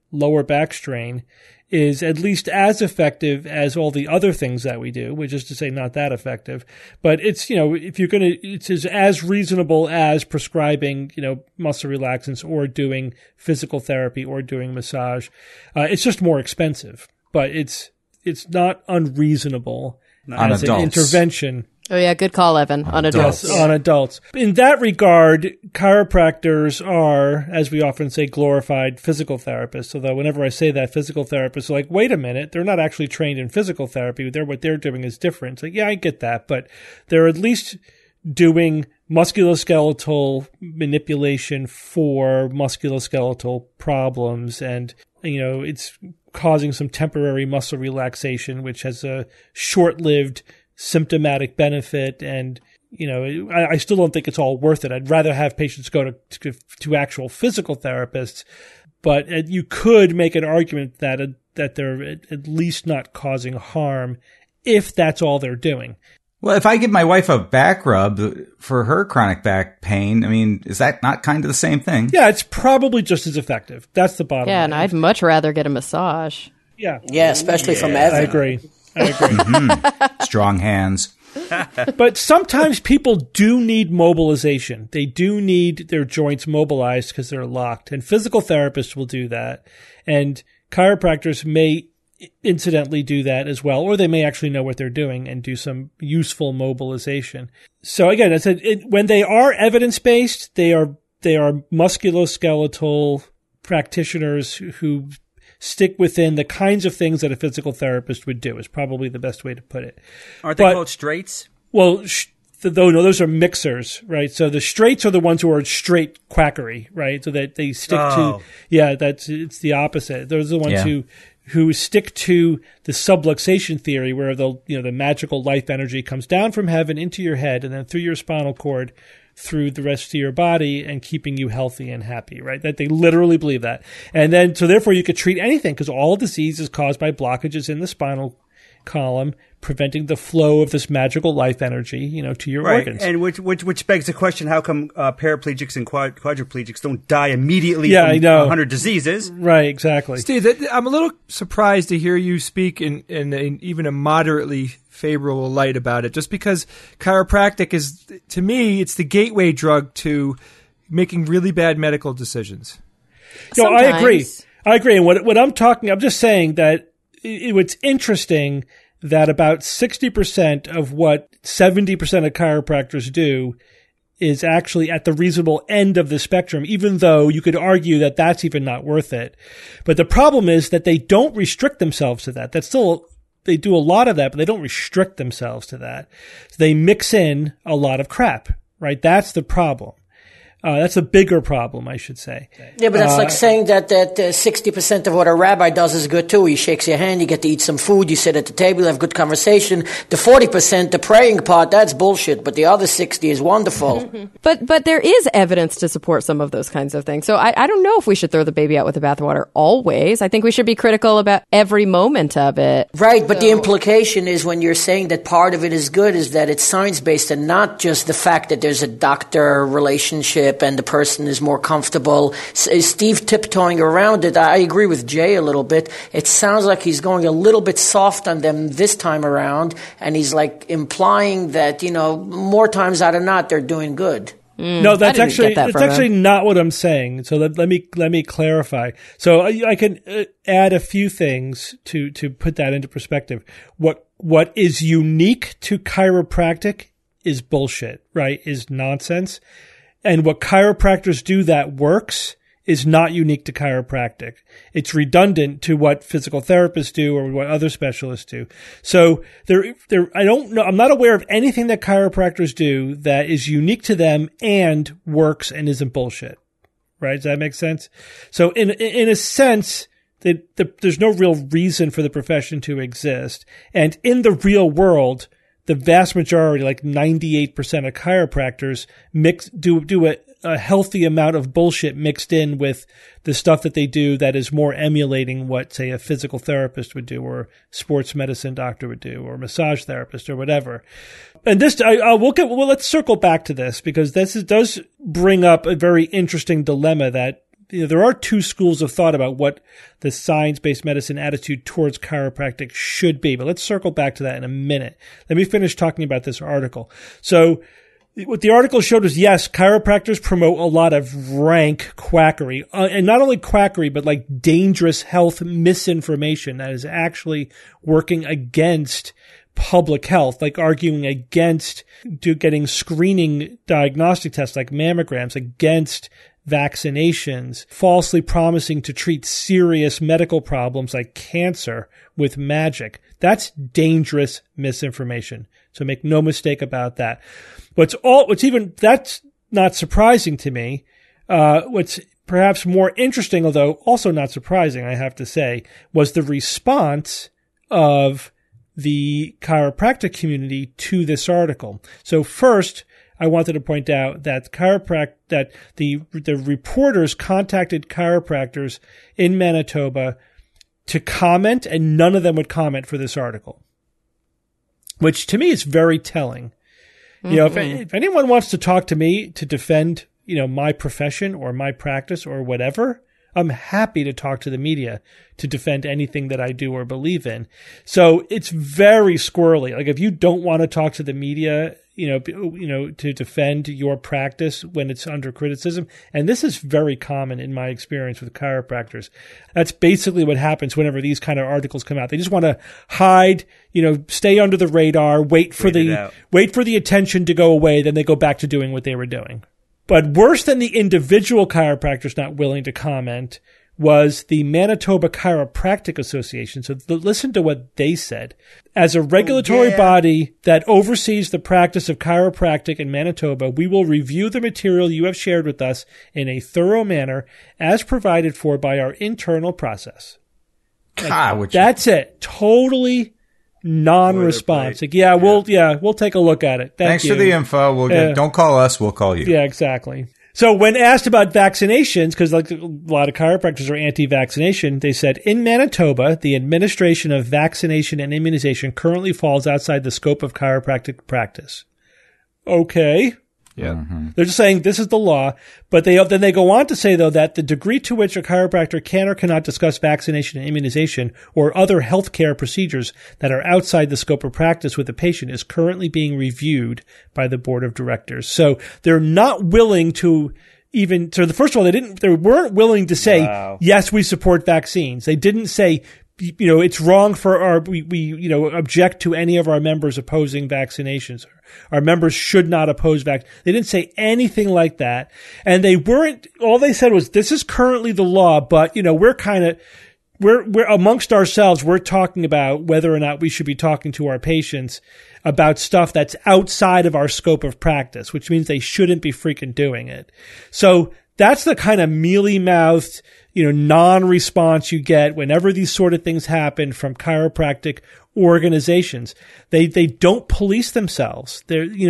lower back strain is at least as effective as all the other things that we do, which is to say not that effective. But it's, if you're going to, it's as reasonable as prescribing, muscle relaxants or doing physical therapy or doing massage. It's just more expensive, but it's not unreasonable as an intervention. Oh, yeah. Good call, Evan. On adults. Yes, on adults. In that regard, chiropractors are, as we often say, glorified physical therapists. Although whenever I say that, physical therapists are like, wait a minute, they're not actually trained in physical therapy. What they're doing is different. It's like, yeah, I get that. But they're at least doing musculoskeletal manipulation for musculoskeletal problems. And, it's causing some temporary muscle relaxation, which has a short-lived symptomatic benefit, and I still don't think it's all worth it. I'd rather have patients go to actual physical therapists, but you could make an argument that they're at least not causing harm if that's all they're doing. Well, if I give my wife a back rub for her chronic back pain, I mean, is that not kind of the same thing? Yeah, it's probably just as effective. That's the bottom line. Yeah, and I'd much rather get a massage. Yeah, especially from Evan. I agree. Mm-hmm. Strong hands. But sometimes people do need mobilization. They do need their joints mobilized because they're locked. And physical therapists will do that. And chiropractors may incidentally do that as well, or they may actually know what they're doing and do some useful mobilization. So again, I said when they are evidence-based, they are musculoskeletal practitioners who stick within the kinds of things that a physical therapist would do, is probably the best way to put it. Aren't they called straights? Well, those are mixers, right? So the straights are the ones who are straight quackery, right? So that they stick to, it's the opposite. Those are the ones who stick to the subluxation theory, where the magical life energy comes down from heaven into your head and then through your spinal cord through the rest of your body and keeping you healthy and happy, right? That they literally believe that. And then, so therefore you could treat anything, because all disease is caused by blockages in the spinal column, preventing the flow of this magical life energy, to your organs. And which begs the question: how come paraplegics and quadriplegics don't die immediately from 100 diseases? Right, exactly. Steve, I'm a little surprised to hear you speak in even a moderately favorable light about it, just because chiropractic is, to me, it's the gateway drug to making really bad medical decisions. I agree. And what I'm just saying that it's interesting that about 60% of what 70% of chiropractors do is actually at the reasonable end of the spectrum, even though you could argue that that's even not worth it. But the problem is that they don't restrict themselves to that. They do a lot of that, but they don't restrict themselves to that. So they mix in a lot of crap, right? That's the problem. That's a bigger problem, I should say. Yeah, but that's like saying that 60% of what a rabbi does is good too. He shakes your hand, you get to eat some food, you sit at the table, you have good conversation. The 40%, the praying part, that's bullshit, but the other 60 is wonderful. But there is evidence to support some of those kinds of things. So I don't know if we should throw the baby out with the bathwater always. I think we should be critical about every moment of it. Right, but the implication is, when you're saying that part of it is good, is that it's science-based and not just the fact that there's a doctor relationship and the person is more comfortable. Steve tiptoeing around it, I agree with Jay a little bit. It sounds like he's going a little bit soft on them this time around, and he's like implying that, more times out of not, they're doing good. No, that's actually not what I'm saying. So let me clarify. So I can add a few things to put that into perspective. What is unique to chiropractic is bullshit, right? Is nonsense. And what chiropractors do that works is not unique to chiropractic. It's redundant to what physical therapists do or what other specialists do. So I don't know. I'm not aware of anything that chiropractors do that is unique to them and works and isn't bullshit. Right? Does that make sense? So in a sense, there's no real reason for the profession to exist. And in the real world, the vast majority, like 98% of chiropractors, do a healthy amount of bullshit mixed in with the stuff that they do that is more emulating what, say, a physical therapist would do, or a sports medicine doctor would do, or a massage therapist, or whatever. And this, let's circle back to this, because this does bring up a very interesting dilemma that there are two schools of thought about what the science-based medicine attitude towards chiropractic should be. But let's circle back to that in a minute. Let me finish talking about this article. So what the article showed was, yes, chiropractors promote a lot of rank quackery, and not only quackery, but like dangerous health misinformation that is actually working against public health, like arguing against getting screening diagnostic tests like mammograms, against vaccinations, falsely promising to treat serious medical problems like cancer with magic. That's dangerous misinformation. So make no mistake about that. That's not surprising to me. What's perhaps more interesting, although also not surprising, I have to say, was the response of the chiropractic community to this article. So first, I wanted to point out that the reporters contacted chiropractors in Manitoba to comment, and none of them would comment for this article, which to me is very telling. Mm-hmm. You know, if anyone wants to talk to me to defend, my profession or my practice or whatever, I'm happy to talk to the media to defend anything that I do or believe in. So it's very squirrely. Like if you don't want to talk to the media, to defend your practice when it's under criticism, and this is very common in my experience with chiropractors. That's basically what happens whenever these kind of articles come out. They just want to hide, stay under the radar, wait for the attention to go away, then they go back to doing what they were doing. But worse than the individual chiropractors not willing to comment was the Manitoba Chiropractic Association. So listen to what they said. As a regulatory body that oversees the practice of chiropractic in Manitoba, we will review the material you have shared with us in a thorough manner as provided for by our internal process. That's it. Totally non-response. Like, we'll take a look at it. Thanks for the info. Don't call us. We'll call you. Yeah, exactly. So when asked about vaccinations, because like a lot of chiropractors are anti-vaccination, they said, in Manitoba, the administration of vaccination and immunization currently falls outside the scope of chiropractic practice. Okay. Yeah. Mm-hmm. They're just saying this is the law, but then they go on to say, though, that the degree to which a chiropractor can or cannot discuss vaccination and immunization or other healthcare procedures that are outside the scope of practice with the patient is currently being reviewed by the board of directors. So they're not willing to first of all, they weren't willing to say, yes, we support vaccines. They didn't say, it's wrong for we object to any of our members opposing vaccinations. Our members should not oppose They didn't say anything like that. And all they said was, this is currently the law, but, we're amongst ourselves, we're talking about whether or not we should be talking to our patients about stuff that's outside of our scope of practice, which means they shouldn't be freaking doing it. So that's the kind of mealy-mouthed, non-response you get whenever these sort of things happen from chiropractic organizations. They don't police themselves.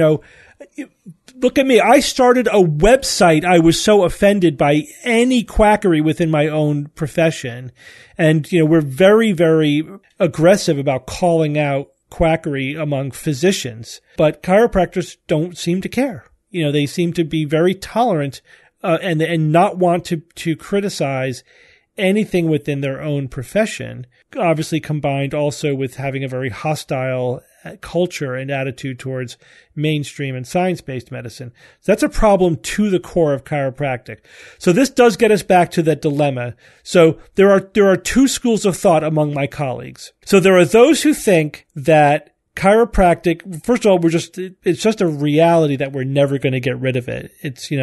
Look at me. I started a website. I was so offended by any quackery within my own profession. And, we're very, very aggressive about calling out quackery among physicians. But chiropractors don't seem to care. They seem to be very tolerant and not want to criticize anything within their own profession, obviously combined also with having a very hostile culture and attitude towards mainstream and science-based medicine. So that's a problem to the core of chiropractic. So this does get us back to that dilemma. So there are two schools of thought among my colleagues. So there are those who think that chiropractic, first of all, it's just a reality that we're never going to get rid of it.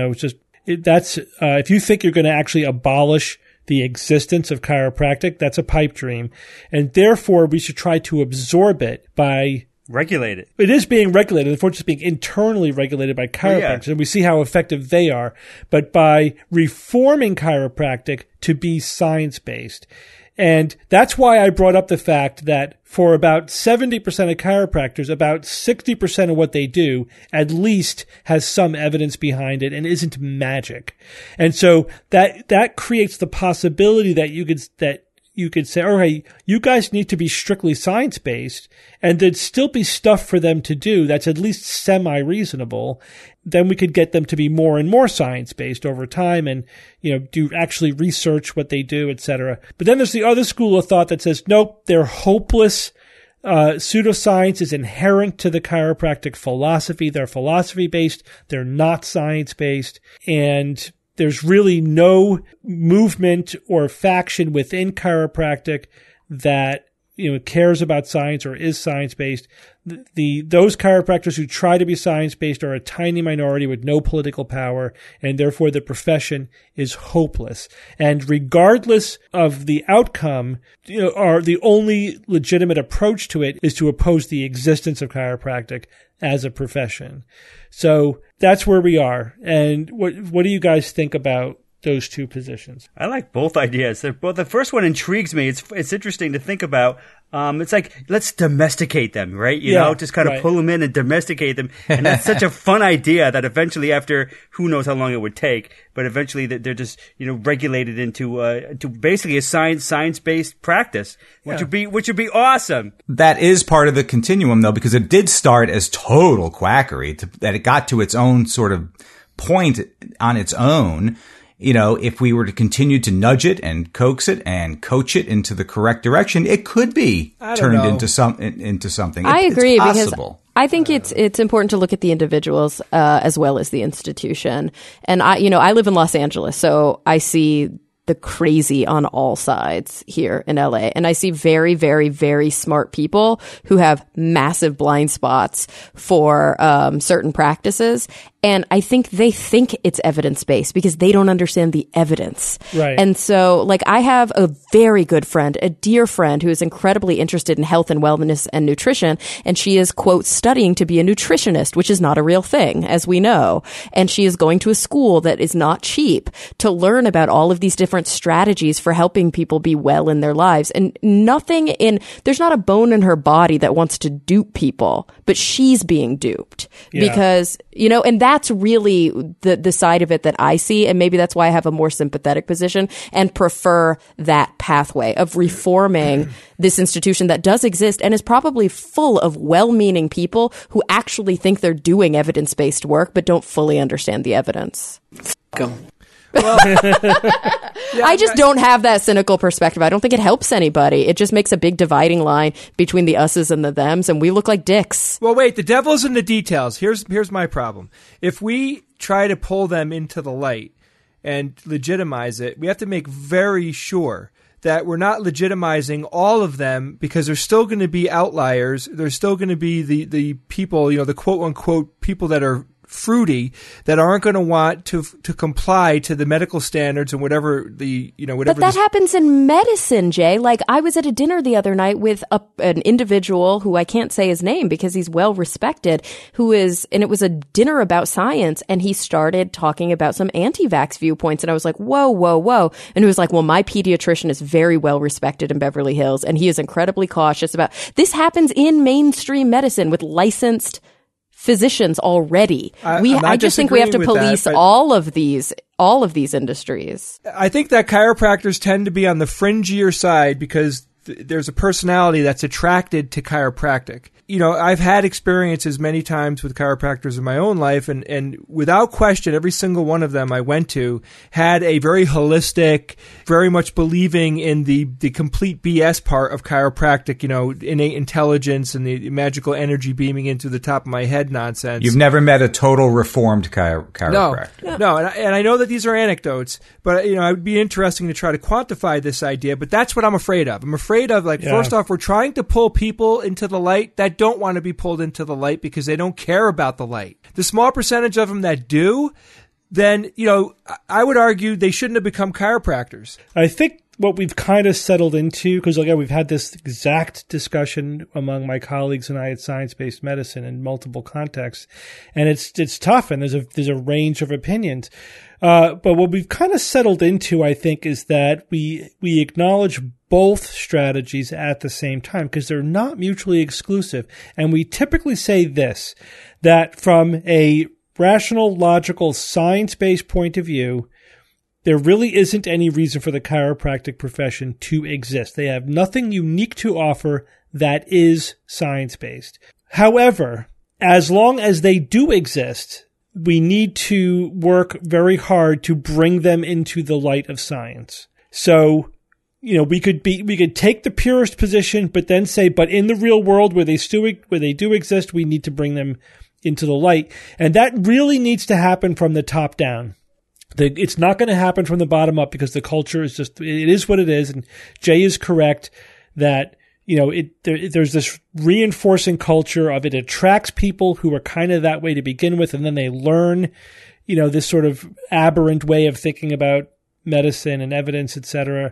If you think you're going to actually abolish the existence of chiropractic, that's a pipe dream. And therefore, we should try to absorb it by regulate it. It is being regulated. Unfortunately, it's being internally regulated by chiropractors, and we see how effective they are. But by reforming chiropractic to be science-based. And that's why I brought up the fact that for about 70% of chiropractors, about 60% of what they do at least has some evidence behind it and isn't magic. And so that creates the possibility that you could say, all right, you guys need to be strictly science-based, and there'd still be stuff for them to do that's at least semi-reasonable. Then we could get them to be more and more science-based over time and, do actually research what they do, et cetera. But then there's the other school of thought that says, nope, they're hopeless. Pseudoscience is inherent to the chiropractic philosophy. They're philosophy-based. They're not science-based. And there's really no movement or faction within chiropractic that cares about science or is science-based. Those chiropractors who try to be science-based are a tiny minority with no political power, and therefore the profession is hopeless. And regardless of the outcome, the only legitimate approach to it is to oppose the existence of chiropractic as a profession. So that's where we are. And what do you guys think about those two positions? I like both ideas. Both. The first one intrigues me. It's interesting to think about. It's like, let's domesticate them, right? Just kind of pull them in and domesticate them. And that's such a fun idea that eventually, after who knows how long it would take, but eventually they're just, regulated into to basically a science-based practice, which would be awesome. That is part of the continuum, though, because it did start as total quackery, that it got to its own sort of point on its own. If we were to continue to nudge it and coax it and coach it into the correct direction, it could be turned into something. I agree, it's because I think it's important to look at the individuals as well as the institution. And I live in Los Angeles, so I see the crazy on all sides here in LA. And I see very, very, very smart people who have massive blind spots for certain practices. And I think they think it's evidence-based because they don't understand the evidence. Right. And so, I have a very good friend, a dear friend who is incredibly interested in health and wellness and nutrition. And she is, quote, studying to be a nutritionist, which is not a real thing, as we know. And she is going to a school that is not cheap to learn about all of these different strategies for helping people be well in their lives. And there's not a bone in her body that wants to dupe people, but she's being duped because, and that's really the side of it that I see. And maybe that's why I have a more sympathetic position and prefer that pathway of reforming this institution that does exist and is probably full of well-meaning people who actually think they're doing evidence-based work, but don't fully understand the evidence. Go. Well, I just don't have that cynical perspective. I don't think it helps anybody. It just makes a big dividing line between the us's and the thems, and we look like dicks. Well, wait, the devil's in the details. Here's my problem. If we try to pull them into the light and legitimize it, we have to make very sure that we're not legitimizing all of them, because there's still going to be outliers. There's still going to be the people, the quote-unquote people that are fruity, that aren't going to want to comply to the medical standards and whatever whatever. But that happens in medicine, Jay. I was at a dinner the other night with an individual who I can't say his name because he's well respected, and it was a dinner about science, and he started talking about some anti-vax viewpoints, and I was like, whoa, whoa, whoa. And he was like, well, my pediatrician is very well respected in Beverly Hills, and he is incredibly cautious about this. Happens in mainstream medicine with licensed physicians already. I just think we have to police all of these industries. I think that chiropractors tend to be on the fringier side because there's a personality that's attracted to chiropractic. I've had experiences many times with chiropractors in my own life, and without question, every single one of them I went to had a very holistic, very much believing in the complete BS part of chiropractic, innate intelligence and the magical energy beaming into the top of my head nonsense. You've never met a total reformed chiropractor. No, and I know that these are anecdotes, but it would be interesting to try to quantify this idea, but that's what I'm afraid of. I'm afraid of, first off, we're trying to pull people into the light that don't want to be pulled into the light because they don't care about the light. The small percentage of them that do, then, I would argue they shouldn't have become chiropractors. I think what we've kind of settled into, because again, we've had this exact discussion among my colleagues and I at Science-Based Medicine in multiple contexts, and it's tough, and there's a range of opinions. But what we've kind of settled into, I think, is that we acknowledge both strategies at the same time because they're not mutually exclusive. And we typically say this, that from a rational, logical, science-based point of view, there really isn't any reason for the chiropractic profession to exist. They have nothing unique to offer that is science-based. However, as long as they do exist, we need to work very hard to bring them into the light of science. So, we could take the purist position, but then say, but in the real world where they do exist, we need to bring them into the light. And that really needs to happen from the top down. It's not going to happen from the bottom up because the culture is it is what it is. And Jay is correct that, there's this reinforcing culture of it attracts people who are kind of that way to begin with. And then they learn, this sort of aberrant way of thinking about medicine and evidence, et cetera.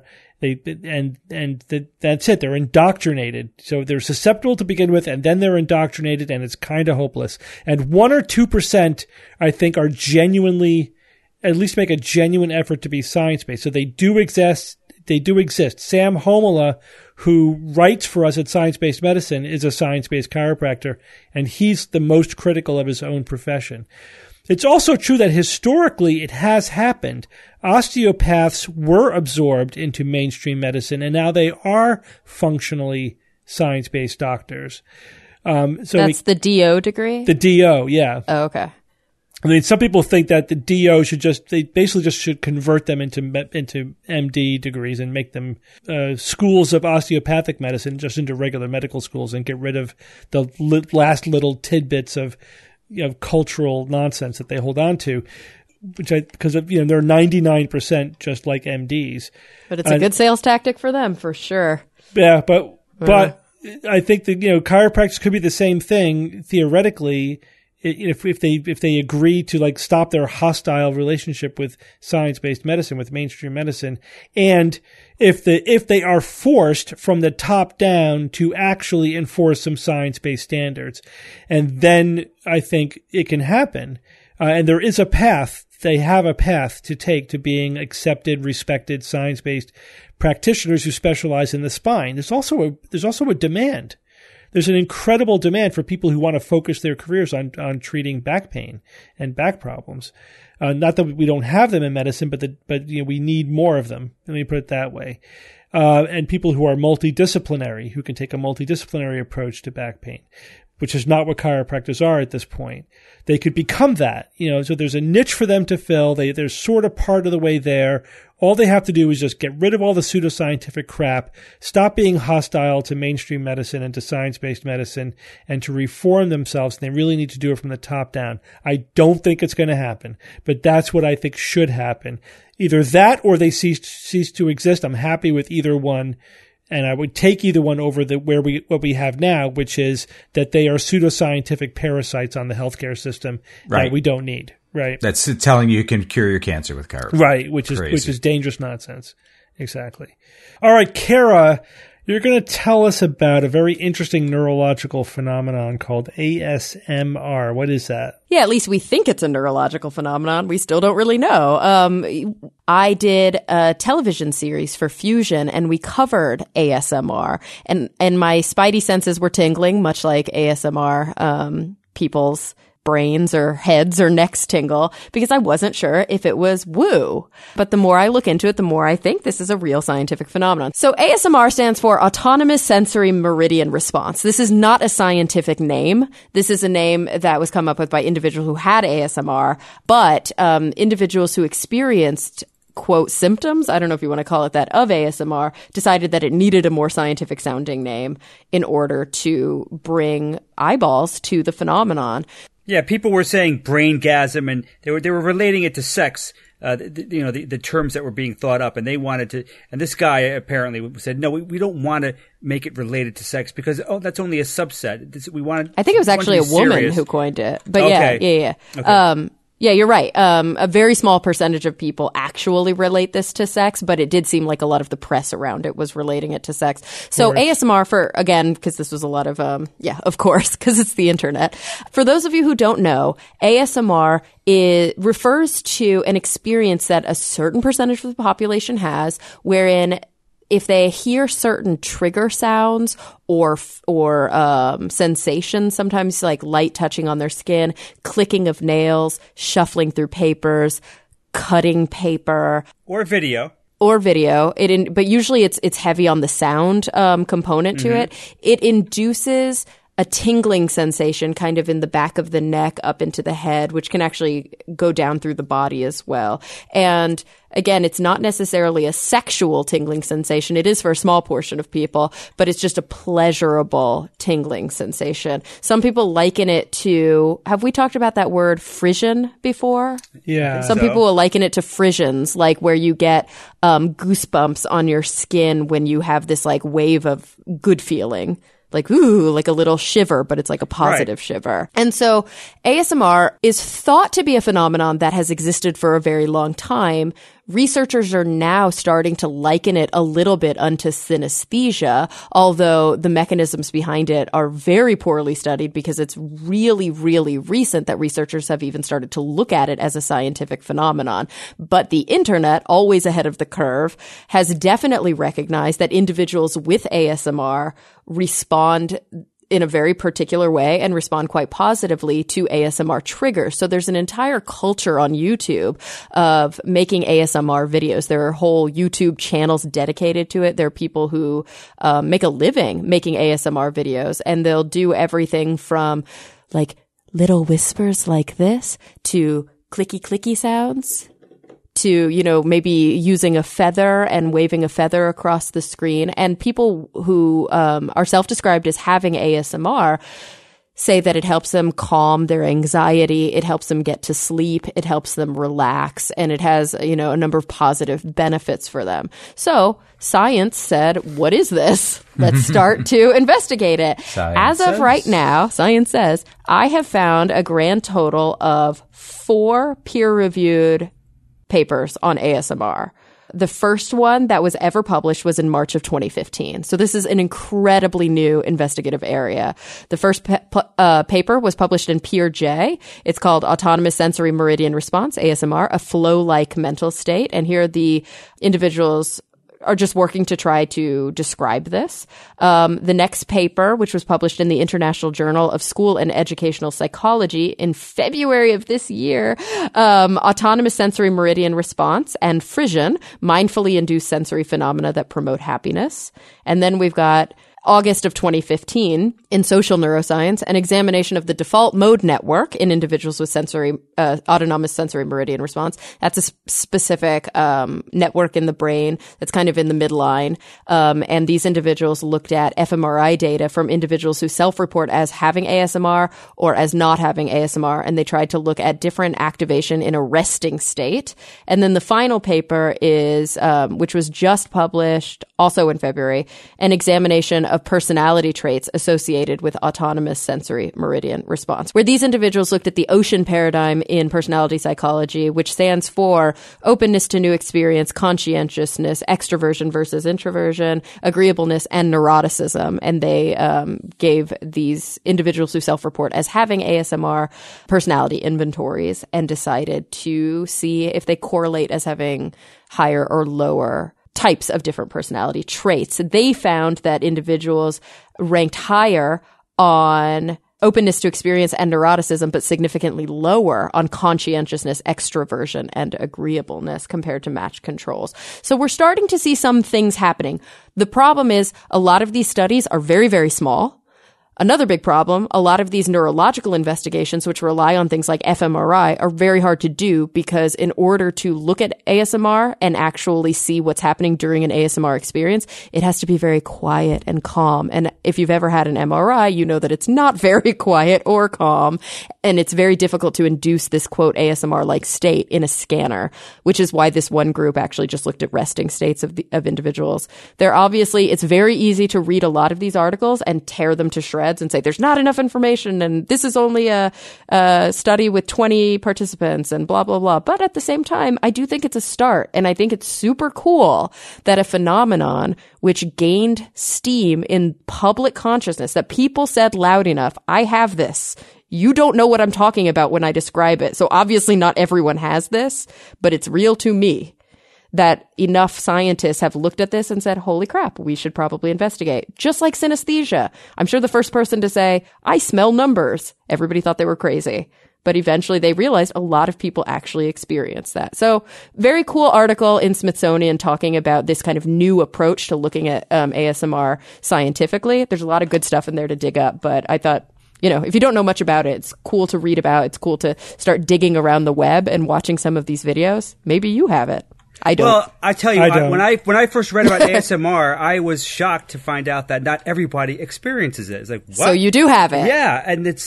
That's it. They're indoctrinated. So they're susceptible to begin with, and then they're indoctrinated, and it's kind of hopeless. And 1 or 2%, I think, are genuinely, at least make a genuine effort to be science-based. So they do exist. Sam Homola, who writes for us at Science Based Medicine, is a science-based chiropractor, and he's the most critical of his own profession. It's also true that historically it has happened. Osteopaths were absorbed into mainstream medicine, and now they are functionally science-based doctors. That's the DO degree? The DO, yeah. Oh, okay. I mean, some people think that the DO should convert them into MD degrees and make them schools of osteopathic medicine just into regular medical schools and get rid of the last little tidbits of cultural nonsense that they hold on to, because they're 99% just like MDs. But it's a good sales tactic for them, for sure. Yeah, but I think that chiropractors could be the same thing theoretically if they agree to stop their hostile relationship with science-based medicine, with mainstream medicine, and if they are forced from the top down to actually enforce some science-based standards, and then I think it can happen. And there is a path. They have a path to take to being accepted, respected, science-based practitioners who specialize in the spine. There's also a demand. There's an incredible demand for people who want to focus their careers on treating back pain and back problems. Not that we don't have them in medicine, but we need more of them. Let me put it that way. And people who are multidisciplinary, who can take a multidisciplinary approach to back pain, which is not what chiropractors are at this point. They could become that, so there's a niche for them to fill. They're sort of part of the way there. All they have to do is just get rid of all the pseudoscientific crap, stop being hostile to mainstream medicine and to science-based medicine, and to reform themselves. And they really need to do it from the top down. I don't think it's going to happen, but that's what I think should happen. Either that or they cease to exist. I'm happy with either one. And I would take either one over what we have now, which is that they are pseudoscientific parasites on the healthcare system that we don't need. Right. That's telling you can cure your cancer with chiropractic. Right, which is dangerous nonsense. Exactly. All right, Kara, you're going to tell us about a very interesting neurological phenomenon called ASMR. What is that? Yeah, at least we think it's a neurological phenomenon. We still don't really know. I did a television series for Fusion, and we covered ASMR. And my spidey senses were tingling, much like ASMR people's brains or heads or necks tingle, because I wasn't sure if it was woo. But the more I look into it, the more I think this is a real scientific phenomenon. So ASMR stands for Autonomous Sensory Meridian Response. This is not a scientific name. This is a name that was come up with by individuals who had ASMR, but individuals who experienced quote symptoms, I don't know if you want to call it that, of ASMR, decided that it needed a more scientific sounding name in order to bring eyeballs to the phenomenon. Yeah, people were saying braingasm, and they were relating it to sex. The terms that were being thought up, and they wanted to. And this guy apparently said, "No, we don't want to make it related to sex because that's only a subset. We wanted." I think it was actually a woman who coined it, but okay. yeah. Okay. Yeah, you're right. A very small percentage of people actually relate this to sex, but it did seem like a lot of the press around it was relating it to sex. So ASMR because this was a lot of, of course, because it's the internet. For those of you who don't know, ASMR refers to an experience that a certain percentage of the population has, wherein if they hear certain trigger sounds or sensations, sometimes like light touching on their skin, clicking of nails, shuffling through papers, cutting paper or video. But usually it's heavy on the sound component to it. It induces a tingling sensation kind of in the back of the neck up into the head, which can actually go down through the body as well. And again, it's not necessarily a sexual tingling sensation. It is for a small portion of people, but it's just a pleasurable tingling sensation. Some people liken it to, have we talked about that word frisson before? Yeah. Some people will liken it to frissions, like where you get goosebumps on your skin when you have this like wave of good feeling. Like, ooh, like a little shiver, but it's like a positive shiver. And so ASMR is thought to be a phenomenon that has existed for a very long time. Researchers are now starting to liken it a little bit unto synesthesia, although the mechanisms behind it are very poorly studied because it's really, really recent that researchers have even started to look at it as a scientific phenomenon. But the internet, always ahead of the curve, has definitely recognized that individuals with ASMR respond in a very particular way and respond quite positively to ASMR triggers. So there's an entire culture on YouTube of making ASMR videos. There are whole YouTube channels dedicated to it. There are people who make a living making ASMR videos, and they'll do everything from like little whispers like this to clicky clicky sounds to, you know, maybe using a feather and waving a feather across the screen. And people who are self-described as having ASMR say that it helps them calm their anxiety, it helps them get to sleep, it helps them relax, and it has, you know, a number of positive benefits for them. So science said, what is this? Let's start to investigate it. As of right now, science says, I have found a grand total of 4 peer-reviewed papers on ASMR. The first one that was ever published was in March of 2015. So this is an incredibly new investigative area. The first paper was published in PeerJ. It's called Autonomous Sensory Meridian Response, ASMR, a flow-like mental state. And here the individuals are just working to try to describe this. The next paper, which was published in the International Journal of School and Educational Psychology in February of this year, Autonomous Sensory Meridian Response and Frisson, mindfully induced sensory phenomena that promote happiness. And then we've got August of 2015 in Social Neuroscience, an examination of the default mode network in individuals with autonomous sensory meridian response. That's a specific network in the brain that's kind of in the midline. And these individuals looked at fMRI data from individuals who self-report as having ASMR or as not having ASMR, and they tried to look at different activation in a resting state. And then the final paper is, which was just published also in February, an examination of personality traits associated with autonomous sensory meridian response, where these individuals looked at the OCEAN paradigm in personality psychology, which stands for openness to new experience, conscientiousness, extroversion versus introversion, agreeableness, and neuroticism. And they gave these individuals who self-report as having ASMR personality inventories and decided to see if they correlate as having higher or lower types of different personality traits. They found that individuals ranked higher on openness to experience and neuroticism, but significantly lower on conscientiousness, extroversion, and agreeableness compared to matched controls. So we're starting to see some things happening. The problem is a lot of these studies are very, very small. Another big problem, a lot of these neurological investigations, which rely on things like fMRI, are very hard to do because in order to look at ASMR and actually see what's happening during an ASMR experience, it has to be very quiet and calm. And if you've ever had an MRI, you know that it's not very quiet or calm. And it's very difficult to induce this, quote, ASMR-like state in a scanner, which is why this one group actually just looked at resting states of individuals. It's very easy to read a lot of these articles and tear them to shreds and say there's not enough information and this is only a study with 20 participants and blah, blah, blah. But at the same time, I do think it's a start. And I think it's super cool that a phenomenon which gained steam in public consciousness, that people said loud enough, I have this. You don't know what I'm talking about when I describe it. So obviously not everyone has this, but it's real to me. That enough scientists have looked at this and said, holy crap, we should probably investigate. Just like synesthesia. I'm sure the first person to say, I smell numbers, everybody thought they were crazy. But eventually they realized a lot of people actually experience that. So very cool article in Smithsonian talking about this kind of new approach to looking at ASMR scientifically. There's a lot of good stuff in there to dig up, but I thought, if you don't know much about it, it's cool to read about. It's cool to start digging around the web and watching some of these videos. Maybe you have it. I don't. Well, I tell you, when I first read about ASMR, I was shocked to find out that not everybody experiences it. It's like, what? So you do have it. Yeah, and it's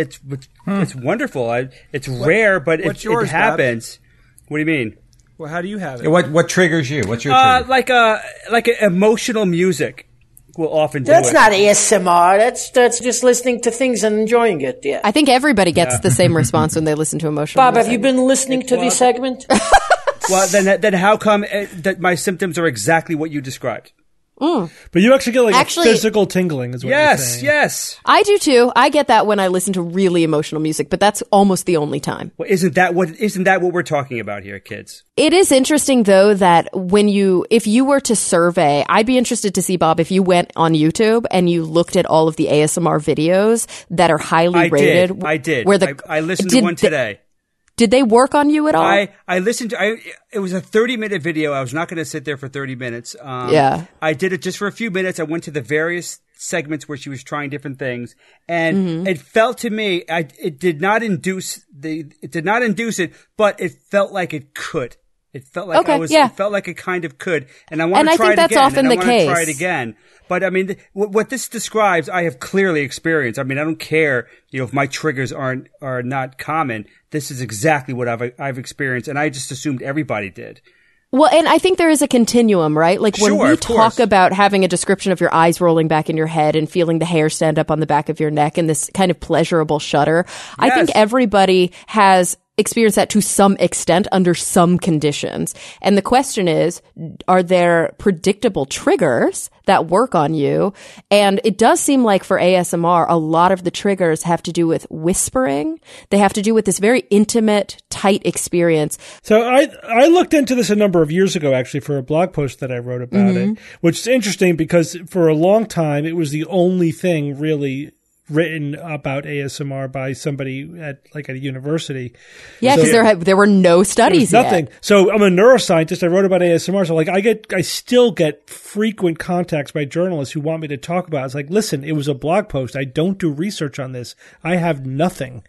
wonderful. It's rare, but it happens. Bob? What do you mean? Well, how do you have it? What triggers you? What's your trigger? Like emotional music will often do That's it. not ASMR. That's just listening to things and enjoying it. Yeah. I think everybody gets the same response when they listen to emotional Bob, music. have you been listening to the segment? Well, then how come that my symptoms are exactly what you described? But you actually get a physical tingling is what you're saying. Yes. I do too. I get that when I listen to really emotional music, but that's almost the only time. Well, isn't that what we're talking about here, kids? It is interesting though that if you were to survey, I'd be interested to see, Bob, if you went on YouTube and you looked at all of the ASMR videos that are highly rated. I did. I listened to one today. Did they work on you at all? I listened to it was a 30-minute video. I was not going to sit there for 30 minutes. Yeah. I did it just for a few minutes. I went to the various segments where she was trying different things, and it felt to me it did not induce it, but it felt like it could. It felt like it felt like it kind of could, and I want to try it again. And I think that's often the case. Try it again. But I mean, what this describes, I have clearly experienced. I mean, I don't care, if my triggers are not common. This is exactly what I've experienced, and I just assumed everybody did. Well, and I think there is a continuum, right? Like when we talk about having a description of your eyes rolling back in your head and feeling the hair stand up on the back of your neck and this kind of pleasurable shudder, I think everybody has experience that to some extent under some conditions. And the question is, are there predictable triggers that work on you? And it does seem like for ASMR, a lot of the triggers have to do with whispering. They have to do with this very intimate, tight experience. So I looked into this a number of years ago, actually, for a blog post that I wrote about it, which is interesting because for a long time, it was the only thing really written about ASMR by somebody at a university. Yeah, because there were no studies nothing. Yet. So I'm a neuroscientist. I wrote about ASMR. So I still get frequent contacts by journalists who want me to talk about it. It's like, listen, it was a blog post. I don't do research on this. I have nothing,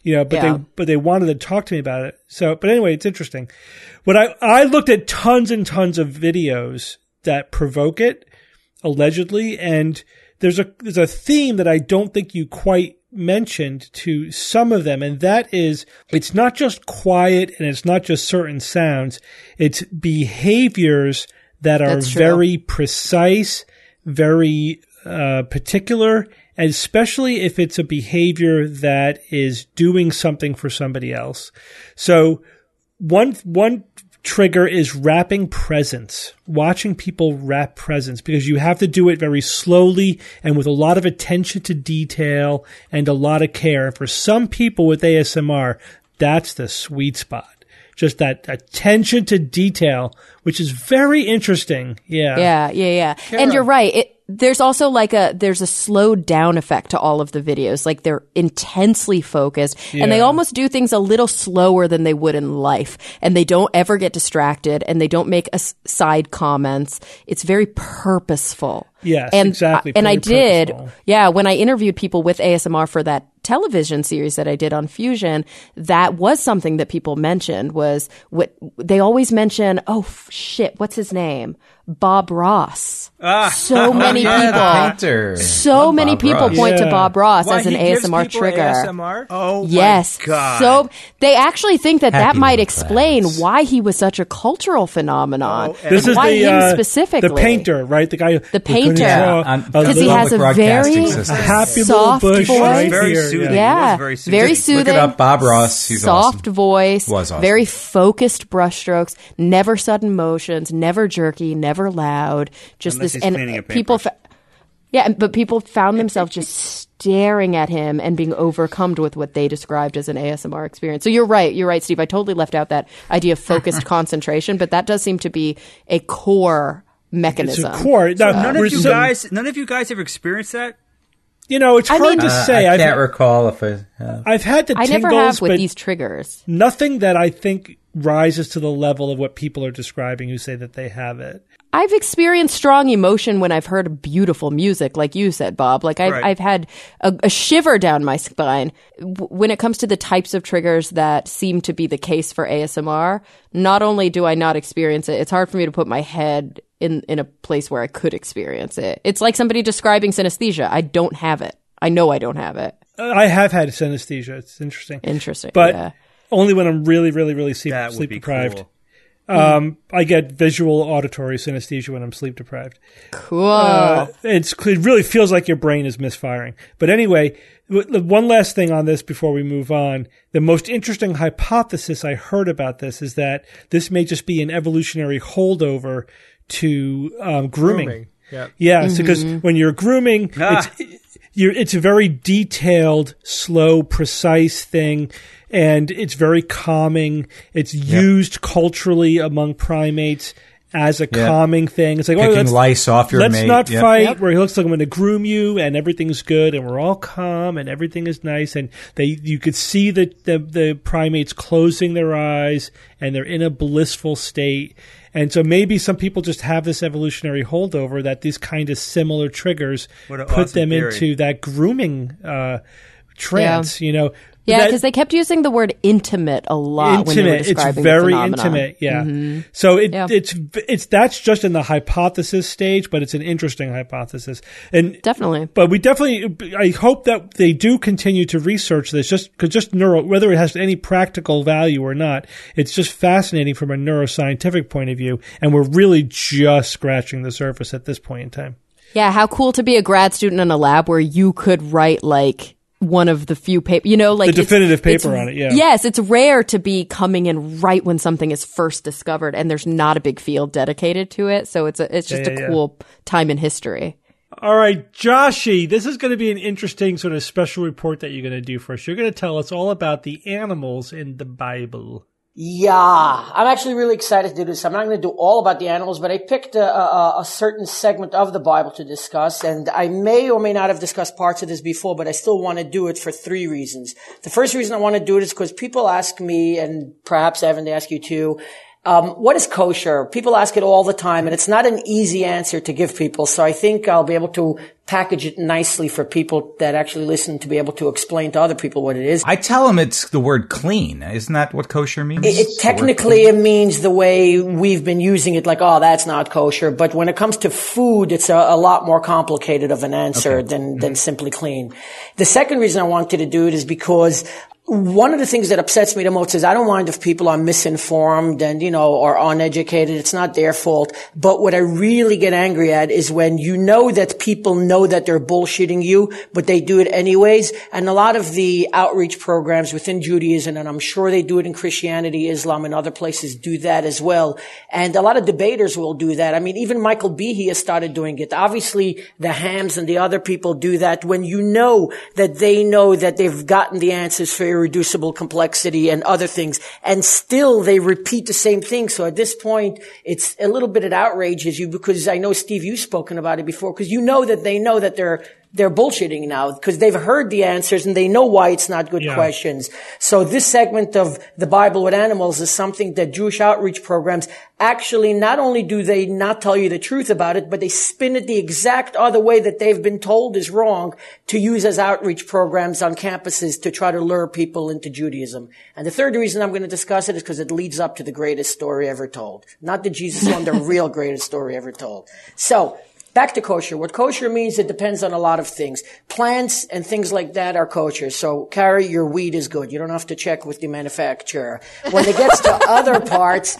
but they wanted to talk to me about it. So, but anyway, it's interesting. But I looked at tons and tons of videos that provoke it, allegedly, and there's a theme that I don't think you quite mentioned to some of them, and that is it's not just quiet and it's not just certain sounds. It's behaviors that are very precise, very particular, and especially if it's a behavior that is doing something for somebody else. So one trigger is wrapping presents, watching people wrap presents, because you have to do it very slowly and with a lot of attention to detail and a lot of care. And for some people with ASMR, that's the sweet spot. Just that attention to detail, which is very interesting. Yeah. Yeah. And you're right. There's also there's a slowed down effect to all of the videos. Like they're intensely focused and they almost do things a little slower than they would in life. And they don't ever get distracted and they don't make side comments. It's very purposeful. Yes, and exactly. And I did, when I interviewed people with ASMR for that television series that I did on Fusion, that was something that people mentioned was what they always mention. Oh shit, what's his name? Bob Ross. So many people point to Bob Ross as an ASMR trigger. ASMR? Oh yes. My God. So they actually think that might explain why he was such a cultural phenomenon. This is why him specifically. The painter, right? The guy. The painter. Because he has a very happy soft little bush voice. right very here. soothing. Yeah. Very soothing. Very soothing. Look it up, Bob Ross. He's soft awesome. voice. Was awesome. Very focused brushstrokes. Never sudden motions. Never jerky. Never loud. Just Unless this. he's cleaning a And people. But people found themselves just staring at him and being overcome with what they described as an ASMR experience. So you're right, Steve. I totally left out that idea of focused concentration, but that does seem to be a core mechanism. It's a core. So none of you guys have experienced that? It's hard to say. I can't recall if I've had the tingles, never have with but these triggers. nothing that I think rises to the level of what people are describing who say that they have it. I've experienced strong emotion when I've heard beautiful music, like you said, Bob. Like I've had a shiver down my spine. When it comes to the types of triggers that seem to be the case for ASMR, not only do I not experience it, it's hard for me to put my head in a place where I could experience it. It's like somebody describing synesthesia. I don't have it. I know I don't have it. I have had synesthesia. It's interesting. But yeah. only when I'm really, really, really sleep deprived. Cool. I get visual auditory synesthesia when I'm sleep deprived. Cool. It really feels like your brain is misfiring. But anyway, one last thing on this before we move on. The most interesting hypothesis I heard about this is that this may just be an evolutionary holdover to grooming. Yeah, because when you're grooming, it's a very detailed, slow, precise thing. And it's very calming. It's used culturally among primates as a calming thing. It's like, picking lice off your mate. Let's not fight. Where he looks like I'm going to groom you, and everything's good, and we're all calm, and everything is nice. And you could see the primates closing their eyes, and they're in a blissful state. And so maybe some people just have this evolutionary holdover that these kind of similar triggers put them into that grooming trance. Yeah, because they kept using the word intimate a lot when they were describing it's very the phenomenon. Intimate, yeah. Mm-hmm. So it's that's just in the hypothesis stage, but it's an interesting hypothesis. And definitely. But I hope that they do continue to research this, whether it has any practical value or not. It's just fascinating from a neuroscientific point of view, and we're really just scratching the surface at this point in time. Yeah, how cool to be a grad student in a lab where you could write one of the few papers, the definitive paper on it. Yeah. Yes, it's rare to be coming in right when something is first discovered, and there's not a big field dedicated to it. So it's just a cool time in history. All right, Joshy, this is going to be an interesting sort of special report that you're going to do for us. You're going to tell us all about the animals in the Bible. Yeah, I'm actually really excited to do this. I'm not going to do all about the animals, but I picked a certain segment of the Bible to discuss, and I may or may not have discussed parts of this before, but I still want to do it for 3 reasons. The first reason I want to do it is because people ask me, and perhaps Evan, they ask you too, what is kosher? People ask it all the time, and it's not an easy answer to give people, so I think I'll be able to package it nicely for people that actually listen to be able to explain to other people what it is. I tell them it's the word clean. Isn't that what kosher means? It technically it means the way we've been using it, like, oh, that's not kosher. But when it comes to food, it's a lot more complicated of an answer than simply clean. The second reason I wanted to do it is because one of the things that upsets me the most is I don't mind if people are misinformed and, are uneducated. It's not their fault. But what I really get angry at is when you know that people know that they're bullshitting you, but they do it anyways. And a lot of the outreach programs within Judaism, and I'm sure they do it in Christianity, Islam, and other places do that as well. And a lot of debaters will do that. I mean, even Michael Behe has started doing it. Obviously, the Hams and the other people do that when you know that they know that they've gotten the answers for irreducible complexity and other things, and still they repeat the same thing. So at this point, it's a little bit, it outrages you, because I know, Steve, you've spoken about it before, because you know that they know that they're bullshitting now, because they've heard the answers and they know why it's not good questions. So this segment of the Bible with animals is something that Jewish outreach programs actually, not only do they not tell you the truth about it, but they spin it the exact other way that they've been told is wrong to use as outreach programs on campuses to try to lure people into Judaism. And the third reason I'm going to discuss it is because it leads up to the greatest story ever told. Not the Jesus one, the real greatest story ever told. So, back to kosher. What kosher means, it depends on a lot of things. Plants and things like that are kosher. So, Carrie, your weed is good. You don't have to check with the manufacturer. When it gets to other parts,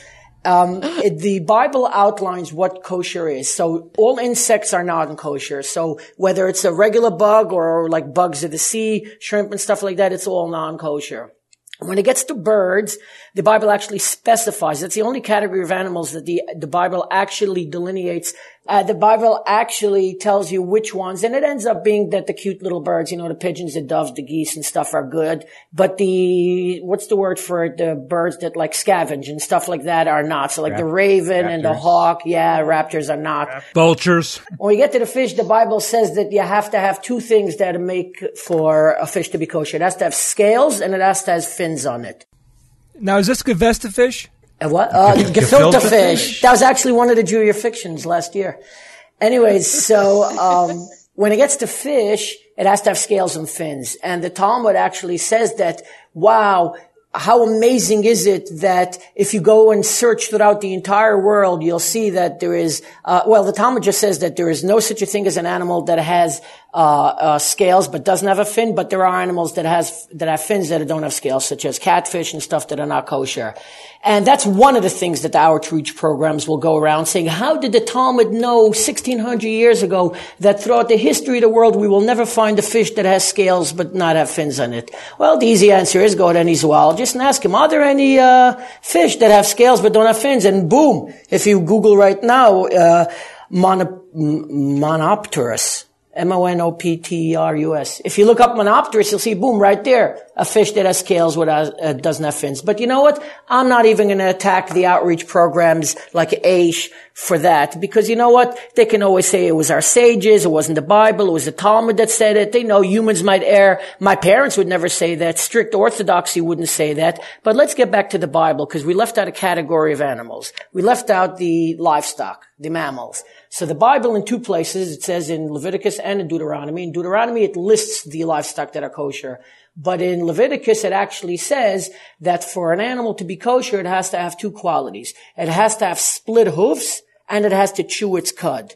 the Bible outlines what kosher is. So all insects are not kosher. So whether it's a regular bug or like bugs of the sea, shrimp and stuff like that, it's all non-kosher. When it gets to birds, the Bible actually specifies. That's the only category of animals that the Bible actually delineates The Bible actually tells you which ones, and it ends up being that the cute little birds, the pigeons, the doves, the geese and stuff are good, but what's the word for it? The birds that like scavenge and stuff like that are not. So like the raven and the hawk, raptors are not. Vultures. When we get to the fish, the Bible says that you have to have two things that make for a fish to be kosher. It has to have scales and it has to have fins on it. Now, is this Gevesta fish? What? Gefilte fish. That was actually one of the Julia fictions last year. Anyways, so when it gets to fish, it has to have scales and fins. And the Talmud actually says that, wow, how amazing is it that if you go and search throughout the entire world, you'll see that there is, the Talmud just says that there is no such a thing as an animal that has scales but doesn't have a fin, but there are animals that have fins that don't have scales, such as catfish and stuff that are not kosher. And that's one of the things that the outreach programs will go around saying, how did the Talmud know 1600 years ago that throughout the history of the world we will never find a fish that has scales but not have fins on it? Well, the easy answer is go to any zoologist and ask him, are there any fish that have scales but don't have fins? And boom, if you Google right now, Monopterus, Monopterus. If you look up Monopterus, you'll see, boom, right there, a fish that has scales but doesn't have fins. But you know what? I'm not even going to attack the outreach programs like Aish for that, because you know what? They can always say it was our sages, it wasn't the Bible, it was the Talmud that said it. They know humans might err. My parents would never say that. Strict orthodoxy wouldn't say that. But let's get back to the Bible, because we left out a category of animals. We left out the livestock, the mammals. So the Bible in two places, it says in Leviticus and in Deuteronomy. In Deuteronomy, it lists the livestock that are kosher. But in Leviticus, it actually says that for an animal to be kosher, it has to have two qualities. It has to have split hoofs and it has to chew its cud.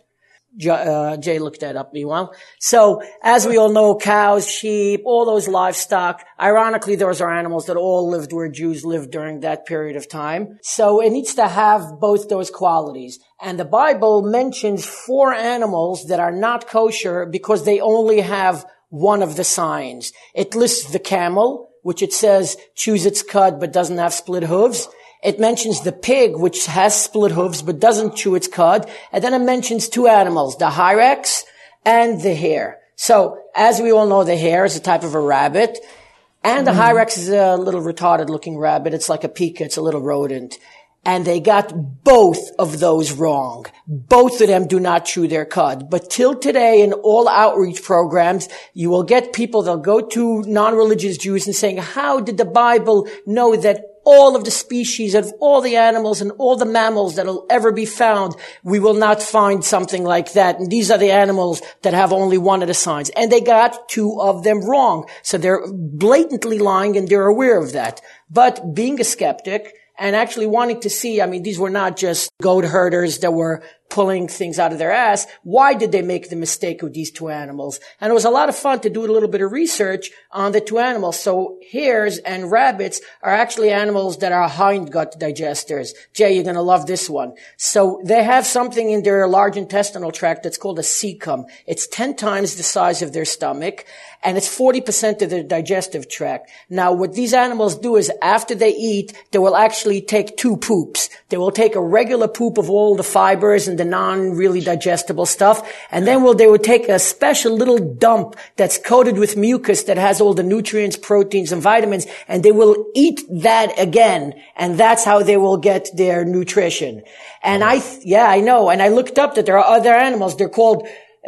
Jay looked that up meanwhile. So, as we all know, cows, sheep, all those livestock, ironically, those are animals that all lived where Jews lived during that period of time. So it needs to have both those qualities. And the Bible mentions 4 animals that are not kosher because they only have one of the signs. It lists the camel, which it says chews its cud but doesn't have split hooves. It mentions the pig, which has split hooves but doesn't chew its cud. And then it mentions 2 animals, the hyrax and the hare. So, as we all know, the hare is a type of a rabbit. And the hyrax is a little retarded looking rabbit. It's like a pika. It's a little rodent. And they got both of those wrong. Both of them do not chew their cud. But till today, in all outreach programs, you will get people that'll go to non-religious Jews and saying, how did the Bible know that all of the species of all the animals and all the mammals that'll ever be found, we will not find something like that. And these are the animals that have only one of the signs. And they got 2 of them wrong. So they're blatantly lying and they're aware of that. But being a skeptic and actually wanting to see, these were not just goat herders that were pulling things out of their ass. Why did they make the mistake with these 2 animals? And it was a lot of fun to do a little bit of research on the 2 animals. So hares and rabbits are actually animals that are hindgut digesters. Jay, you're going to love this one. So they have something in their large intestinal tract that's called a cecum. It's 10 times the size of their stomach, and it's 40% of their digestive tract. Now, what these animals do is after they eat, they will actually take 2 poops. They will take a regular poop of all the fibers and the non-really digestible stuff, and then they would take a special little dump that's coated with mucus that has all the nutrients, proteins, and vitamins, and they will eat that again, and that's how they will get their nutrition. And I know, and I looked up that there are other animals, they're called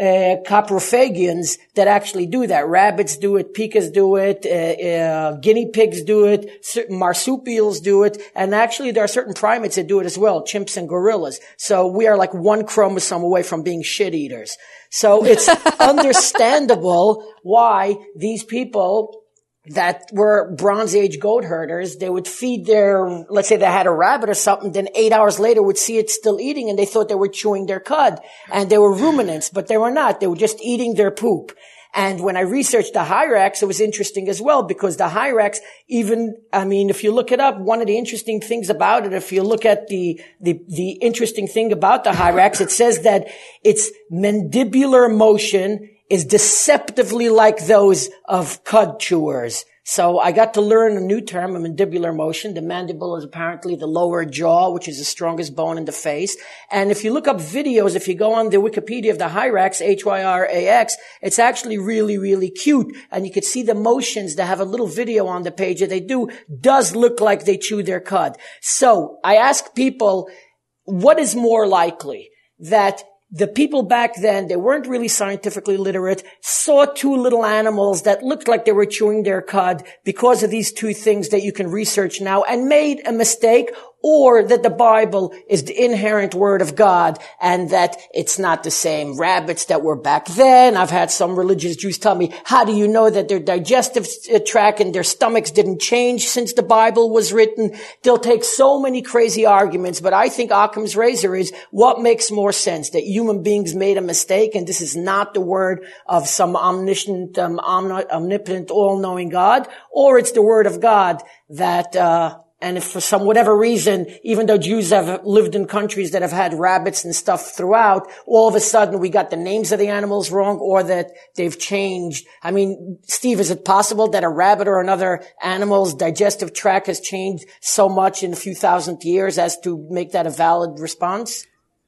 coprophagians that actually do that. Rabbits do it, pikas do it, guinea pigs do it, certain marsupials do it, and actually there are certain primates that do it as well, chimps and gorillas. So we are like 1 chromosome away from being shit eaters. So it's understandable why these people that were Bronze Age goat herders, they would feed let's say they had a rabbit or something, then 8 hours later would see it still eating and they thought they were chewing their cud. And they were ruminants, but they were not. They were just eating their poop. And when I researched the hyrax, it was interesting as well, because the hyrax, if you look it up, one of the interesting things about it, if you look at the interesting thing about the hyrax, it says that its mandibular motion is deceptively like those of cud chewers. So I got to learn a new term, a mandibular motion. The mandible is apparently the lower jaw, which is the strongest bone in the face. And if you look up videos, if you go on the Wikipedia of the Hyrax, Hyrax, it's actually really, really cute. And you can see the motions. They have a little video on the page that they do. Does look like they chew their cud. So I ask people, what is more likely? That the people back then, they weren't really scientifically literate, saw two little animals that looked like they were chewing their cud because of these two things that you can research now, and made a mistake, or that the Bible is the inherent word of God and that it's not the same rabbits that were back then. I've had some religious Jews tell me, how do you know that their digestive tract and their stomachs didn't change since the Bible was written? They'll take so many crazy arguments, but I think Occam's razor is what makes more sense, that human beings made a mistake and this is not the word of some omniscient, omnipotent, all-knowing God, or it's the word of God that, and if for some whatever reason, even though Jews have lived in countries that have had rabbits and stuff throughout, all of a sudden we got the names of the animals wrong, or that they've changed. I mean, Steve, is it possible that a rabbit or another animal's digestive tract has changed so much in a few thousand years as to make that a valid response?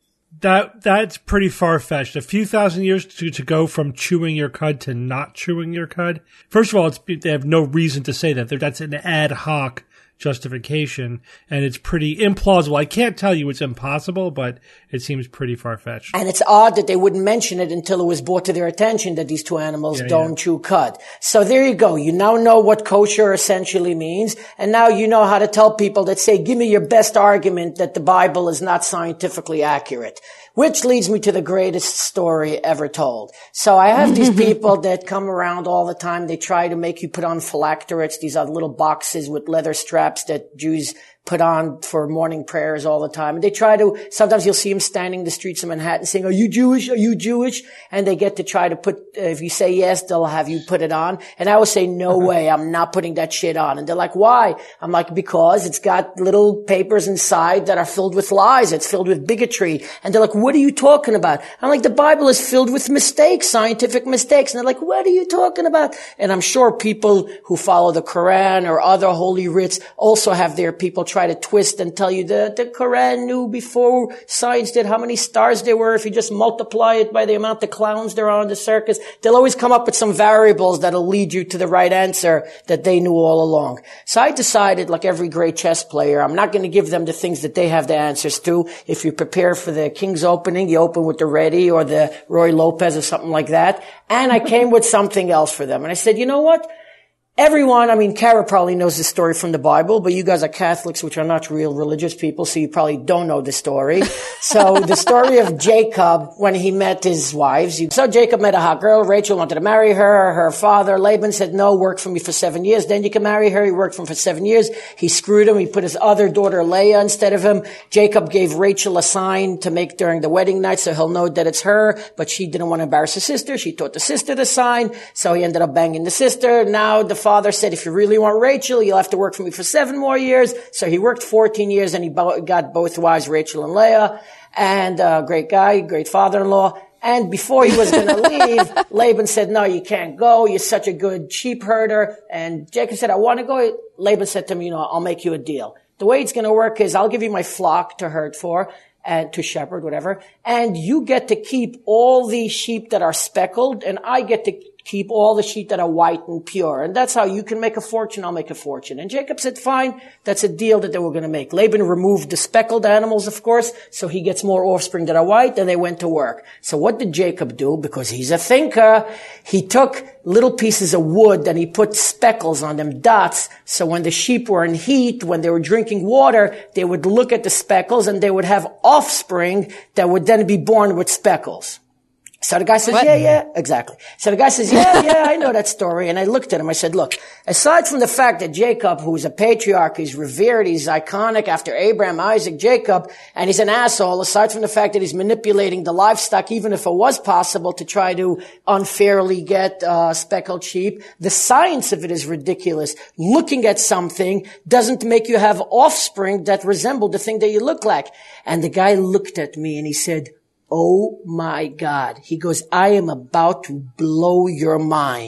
That's pretty far-fetched. A few thousand years to go from chewing your cud to not chewing your cud. First of all, they have no reason to say that. That's an ad hoc justification, and it's pretty implausible. I can't tell you it's impossible, but it seems pretty far-fetched. And it's odd that they wouldn't mention it until it was brought to their attention that these two animals don't chew cud. So there you go. You now know what kosher essentially means, and now you know how to tell people that say, give me your best argument that the Bible is not scientifically accurate. Which leads me to the greatest story ever told. So I have these people that come around all the time. They try to make you put on phylacteries. These are little boxes with leather straps that Jews put on for morning prayers all the time. And they try to, sometimes you'll see them standing in the streets of Manhattan saying, are you Jewish? Are you Jewish? And they get to try to put, if you say yes, they'll have you put it on. And I will say, no way, I'm not putting that shit on. And they're like, why? I'm like, because it's got little papers inside that are filled with lies. It's filled with bigotry. And they're like, what are you talking about? I'm like, the Bible is filled with mistakes, scientific mistakes. And they're like, what are you talking about? And I'm sure people who follow the Quran or other holy writs also have their people try to twist and tell you that the Quran knew before science did how many stars there were. If you just multiply it by the amount of clowns there are in the circus, they'll always come up with some variables that'll lead you to the right answer that they knew all along. So I decided, like every great chess player, I'm not going to give them the things that they have the answers to. If you prepare for the King's Opening, you open with the Ready or the Roy Lopez or something like that. And I came with something else for them. And I said, you know what? Everyone, I mean, Kara probably knows the story from the Bible, but you guys are Catholics, which are not real religious people, so you probably don't know the story. So the story of Jacob, when he met his wives. So Jacob met a hot girl. Rachel wanted to marry her. Her father, Laban, said, no, work for me for 7 years. Then you can marry her. He worked for him for 7 years. He screwed him. He put his other daughter, Leah, instead of him. Jacob gave Rachel a sign to make during the wedding night so he'll know that it's her, but she didn't want to embarrass her sister. She taught the sister the sign, so he ended up banging the sister. Now the father said, if you really want Rachel, you'll have to work for me for 7 more years. So he worked 14 years and he got both wives, Rachel and Leah, and great guy, great father-in-law. And before he was going to leave, Laban said, no, you can't go. You're such a good sheep herder. And Jacob said, I want to go. Laban said to him, I'll make you a deal. The way it's going to work is I'll give you my flock to herd for and to shepherd, whatever. And you get to keep all the sheep that are speckled, and I get to keep all the sheep that are white and pure. And that's how you can make a fortune, I'll make a fortune. And Jacob said, fine, that's a deal that they were going to make. Laban removed the speckled animals, of course, so he gets more offspring that are white, and they went to work. So what did Jacob do? Because he's a thinker, he took little pieces of wood and he put speckles on them, dots, so when the sheep were in heat, when they were drinking water, they would look at the speckles and they would have offspring that would then be born with speckles. So the guy says, yeah, exactly. So the guy says, yeah, I know that story. And I looked at him. I said, look, aside from the fact that Jacob, who's a patriarch, he's revered, he's iconic after Abraham, Isaac, Jacob, and he's an asshole, aside from the fact that he's manipulating the livestock, even if it was possible to try to unfairly get speckled sheep, the science of it is ridiculous. Looking at something doesn't make you have offspring that resemble the thing that you look like. And the guy looked at me and he said, oh my God. He goes, I am about to blow your mind.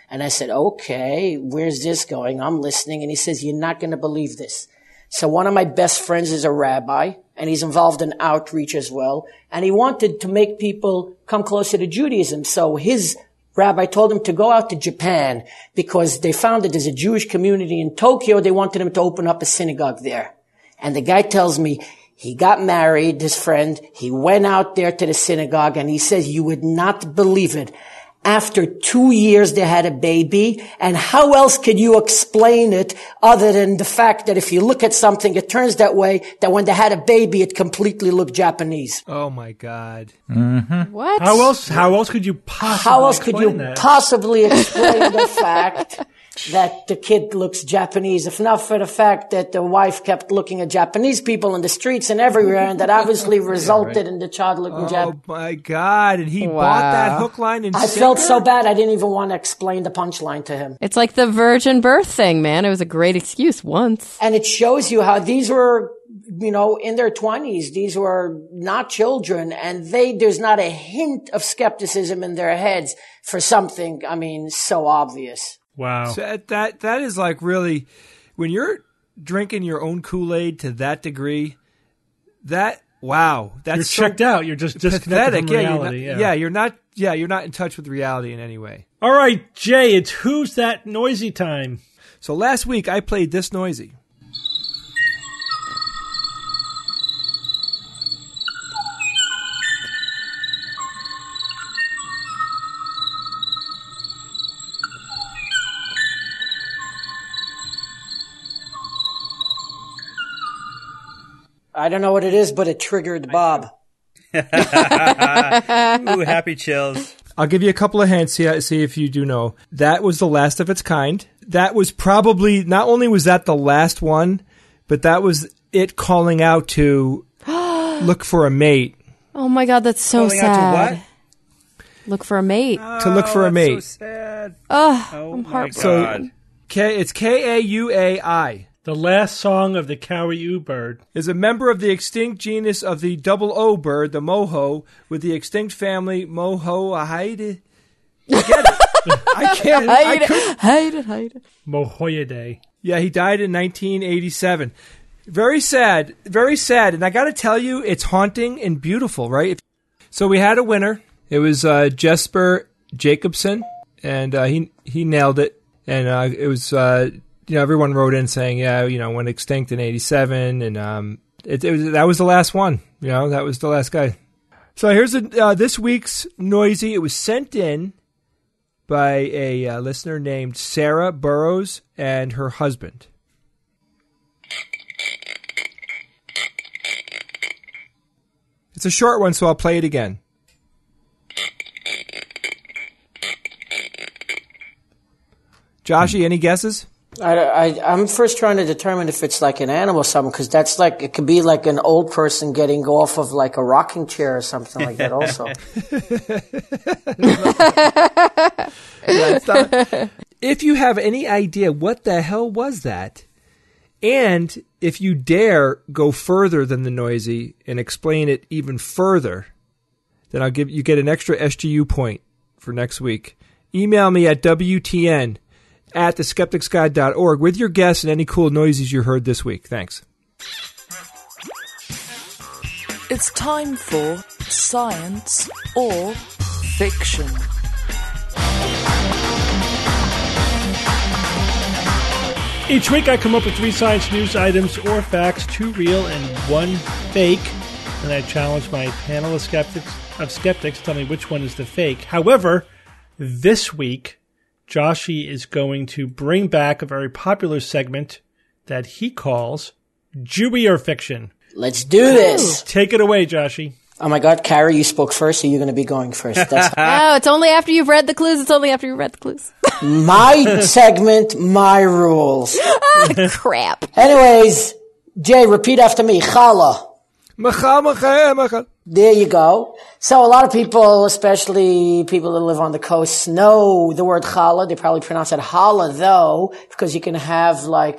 And I said, okay, where's this going? I'm listening. And he says, you're not going to believe this. So one of my best friends is a rabbi, and he's involved in outreach as well. And he wanted to make people come closer to Judaism. So his rabbi told him to go out to Japan because they found that there's a Jewish community in Tokyo. They wanted him to open up a synagogue there. And the guy tells me he got married, his friend. He went out there to the synagogue, and he says, you would not believe it. After 2 years, they had a baby. And how else could you explain it other than the fact that if you look at something, it turns that way, that when they had a baby, it completely looked Japanese. Oh, my God. What? How else could you possibly explain the fact that the kid looks Japanese, if not for the fact that the wife kept looking at Japanese people in the streets and everywhere, and that obviously resulted in the child looking Japanese. Oh, my God. And he bought that hook, line, and I felt so bad, I didn't even want to explain the punchline to him. It's like the virgin birth thing, man. It was a great excuse once. And it shows you how these were, in their 20s. These were not children, and there's not a hint of skepticism in their heads for something, so obvious. Wow. So that is like really, when you're drinking your own Kool-Aid to that degree, that's you're checked out. You're just disconnected from reality. You're not in touch with reality in any way. All right, Jay, it's Who's That Noisy time. So last week I played This Noisy. I don't know what it is, but it triggered Bob. Ooh, happy chills. I'll give you a couple of hints. See if you do know. That was the last of its kind. That was probably, not only was that the last one, but that was it calling out to look for a mate. Oh my God, that's so calling sad. Out to what? Look for a mate. To look for a mate. So sad. I'm heartbroken. It's Kauai. The last song of the Cowie bird is a member of the extinct genus of the double O bird, the moho, with the extinct family Mohoidae. Get it? I can't. Hide it. Mohoidae. Yeah, he died in 1987. Very sad. Very sad. And I got to tell you, it's haunting and beautiful, right? So we had a winner. It was Jesper Jacobson, and he nailed it. And it was... everyone wrote in saying, went extinct in 87, and that was the last one. That was the last guy. So here's this week's Noisy. It was sent in by a listener named Sarah Burrows and her husband. It's a short one, so I'll play it again. Joshy, any guesses? I'm first trying to determine if it's like an animal or something, because that's like, it could be like an old person getting off of like a rocking chair or something like that also. If you have any idea what the hell was that, and if you dare go further than the Noisy and explain it even further, then I'll give you get an extra SGU point for next week. Email me at WTN@theskepticsguide.org with your guess and any cool noises you heard this week. Thanks. It's time for Science or Fiction. Each week I come up with 3 science news items or facts, 2 real and 1 fake, and I challenge my panel of skeptics to tell me which one is the fake. However, this week, Joshy is going to bring back a very popular segment that he calls Jewy or Fiction. Let's do this. Take it away, Joshy. Oh my God, Carrie, you spoke first, so you're going to be going first. No, it's only after you've read the clues. My segment, my rules. Crap. Anyways, Jay, repeat after me. Challah. There you go. So a lot of people, especially people that live on the coast, know the word challah. They probably pronounce it challah though, because you can have like,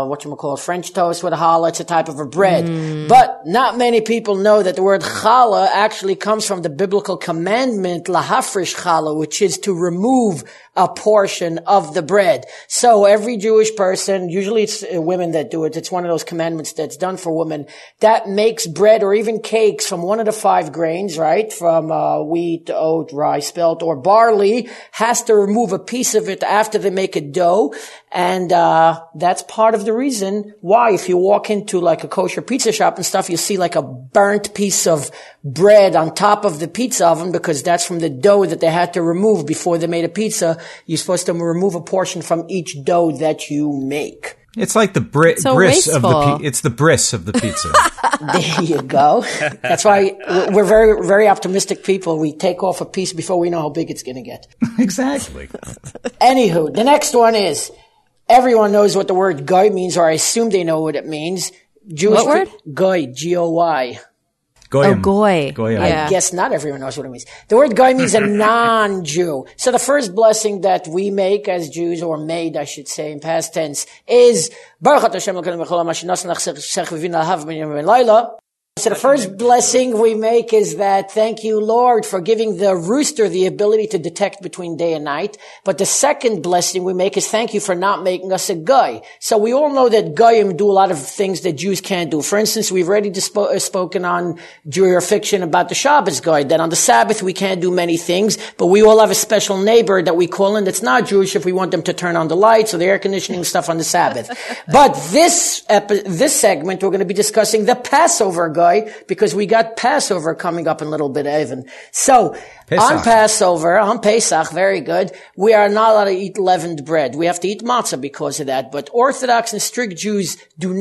French toast with challah. It's a type of a bread. But not many people know that the word challah actually comes from the biblical commandment, lahafrish challah, which is to remove a portion of the bread. So every Jewish person, usually it's women that do it. It's one of those commandments that's done for women that makes bread or even cakes from one of the 5 grains, right? From wheat, oat, rye, spelt, or barley, has to remove a piece of it after they make a dough. And that's part of the reason why if you walk into like a kosher pizza shop and stuff, you see like a burnt piece of bread on top of the pizza oven, because that's from the dough that they had to remove before they made a pizza. You're supposed to remove a portion from each dough that you make. It's like the bris of the it's the bris of the pizza. There you go. That's why we're very, very optimistic people. We take off a piece before we know how big it's going to get. Exactly. Anywho, the next one is, everyone knows what the word goy means, or I assume they know what it means. What word? Goy, G-O-Y. Goyim. Oh, goy. Goyim. Yeah. I guess not everyone knows what it means. The word goy means a non-Jew. So the first blessing that we make as Jews, or made, I should say, in past tense, is Baruch Hashem Elokeinu B'chol HaMashiach Nasan L'Chsech V'Vin L'Ahav B'Yom V'Layla. So the first blessing we make is that thank you, Lord, for giving the rooster the ability to detect between day and night. But the second blessing we make is thank you for not making us a guy. So we all know that goyim do a lot of things that Jews can't do. For instance, we've already spoken on Jewry Fiction about the Shabbos guy, that on the Sabbath we can't do many things, but we all have a special neighbor that we call in that's not Jewish if we want them to turn on the lights or the air conditioning stuff on the Sabbath. But this segment, we're going to be discussing the Passover guy, because we got Passover coming up in a little bit, Evan. So, on Pesach, very good, we are not allowed to eat leavened bread. We have to eat matzah because of that. But Orthodox and strict Jews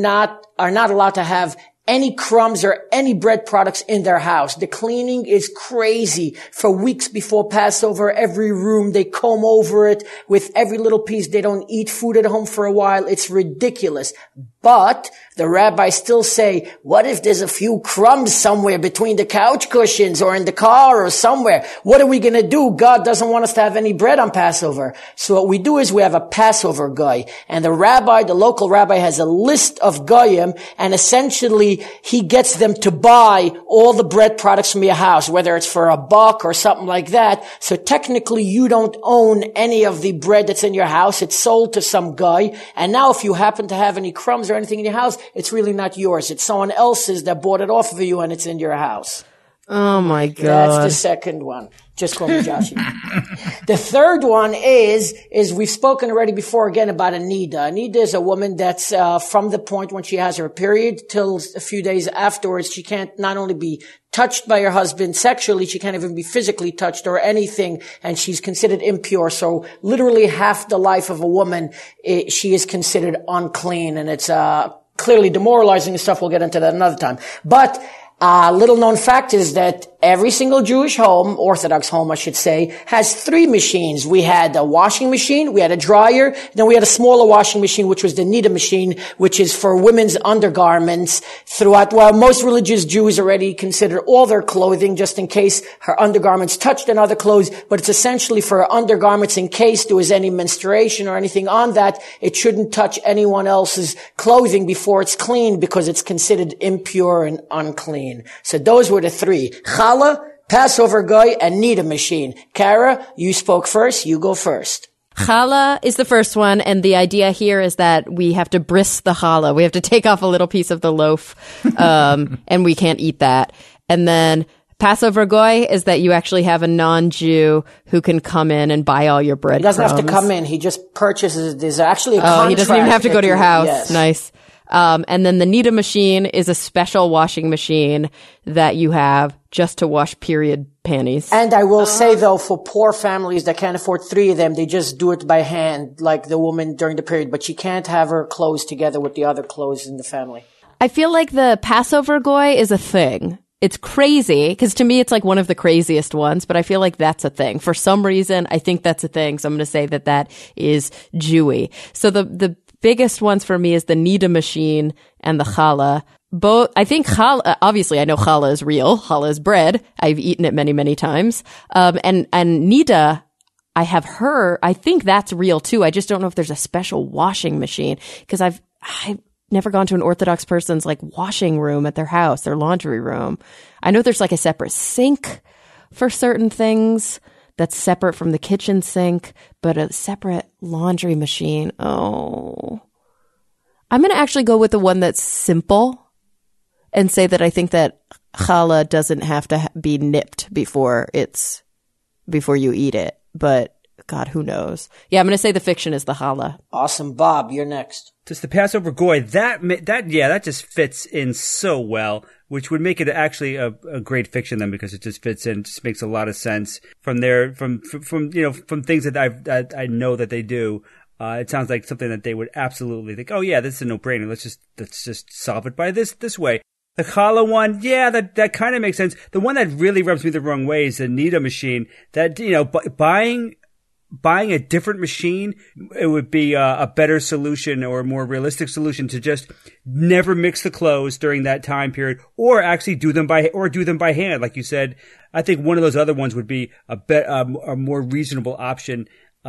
are not allowed to have any crumbs or any bread products in their house. The cleaning is crazy. For weeks before Passover, every room, they comb over it with every little piece. They don't eat food at home for a while. It's ridiculous. But the rabbis still say, what if there's a few crumbs somewhere between the couch cushions or in the car or somewhere? What are we going to do? God doesn't want us to have any bread on Passover. So what we do is we have a Passover guy. And the local rabbi has a list of goyim, and essentially he gets them to buy all the bread products from your house, whether it's for $1 or something like that. So technically you don't own any of the bread that's in your house. It's sold to some guy. And now if you happen to have any crumbs or anything in your house, it's really not yours. It's someone else's that bought it off of you, and it's in your house. Oh my God. That's the second one. Just call me Joshie. The third one is we've spoken already before again about a nida. A nida is a woman that's from the point when she has her period till a few days afterwards. She can't not only be touched by her husband sexually, she can't even be physically touched or anything, and she's considered impure. So literally half the life of a woman, she is considered unclean, and it's clearly demoralizing and stuff. We'll get into that another time. But little known fact is that every single Jewish home, Orthodox home I should say, has 3 machines. We had a washing machine, we had a dryer, then we had a smaller washing machine, which was the Nida machine, which is for women's undergarments throughout. Well, most religious Jews already consider all their clothing just in case her undergarments touched another clothes, but it's essentially for her undergarments in case there was any menstruation or anything on that. It shouldn't touch anyone else's clothing before it's clean, because it's considered impure and unclean. So those were the 3. Challah, Passover guy, and Nida machine. Kara, you spoke first. You go first. Challah is the first one, and the idea here is that we have to bris the challah. We have to take off a little piece of the loaf, and we can't eat that. And then Passover goy is that you actually have a non-Jew who can come in and buy all your bread. He doesn't crumbs. have to come in. He just purchases. There's actually a contract. He doesn't even have to go to your house. Yes. Nice. And then the Nida machine is a special washing machine that you have just to wash period panties. And I will say though, for poor families that can't afford 3 of them, they just do it by hand, like the woman during the period, but she can't have her clothes together with the other clothes in the family. I feel like the Passover goy is a thing. It's crazy, because to me it's like one of the craziest ones, but I feel like that's a thing. For some reason, I think that's a thing, so I'm going to say that is Jewy. So the biggest ones for me is the Nida machine and the challah. both, I think challah, obviously I know challah is real. Challah is bread. I've eaten it many, many times. And nida, I think that's real too. I just don't know if there's a special washing machine, because I've never gone to an Orthodox person's like washing room at their house, their laundry room. I know there's like a separate sink for certain things that's separate from the kitchen sink, but a separate laundry machine. Oh, I'm going to actually go with the one that's simple and say that I think that challah doesn't have to be nipped before you eat it. But God, who knows? Yeah, I'm going to say the fiction is the challah. Awesome. Bob, you're next. Just the Passover goy, that just fits in so well, which would make it actually a great fiction then, because it just fits in, just makes a lot of sense from things that I know that they do. It sounds like something that they would absolutely think, oh yeah, this is a no-brainer. Let's just solve it by this way. The challah one, yeah, that kind of makes sense. The one that really rubs me the wrong way is the nida machine. That, buying a different machine, it would be a better solution or a more realistic solution to just never mix the clothes during that time period, or actually do them by hand, like you said. I think one of those other ones would be a more reasonable option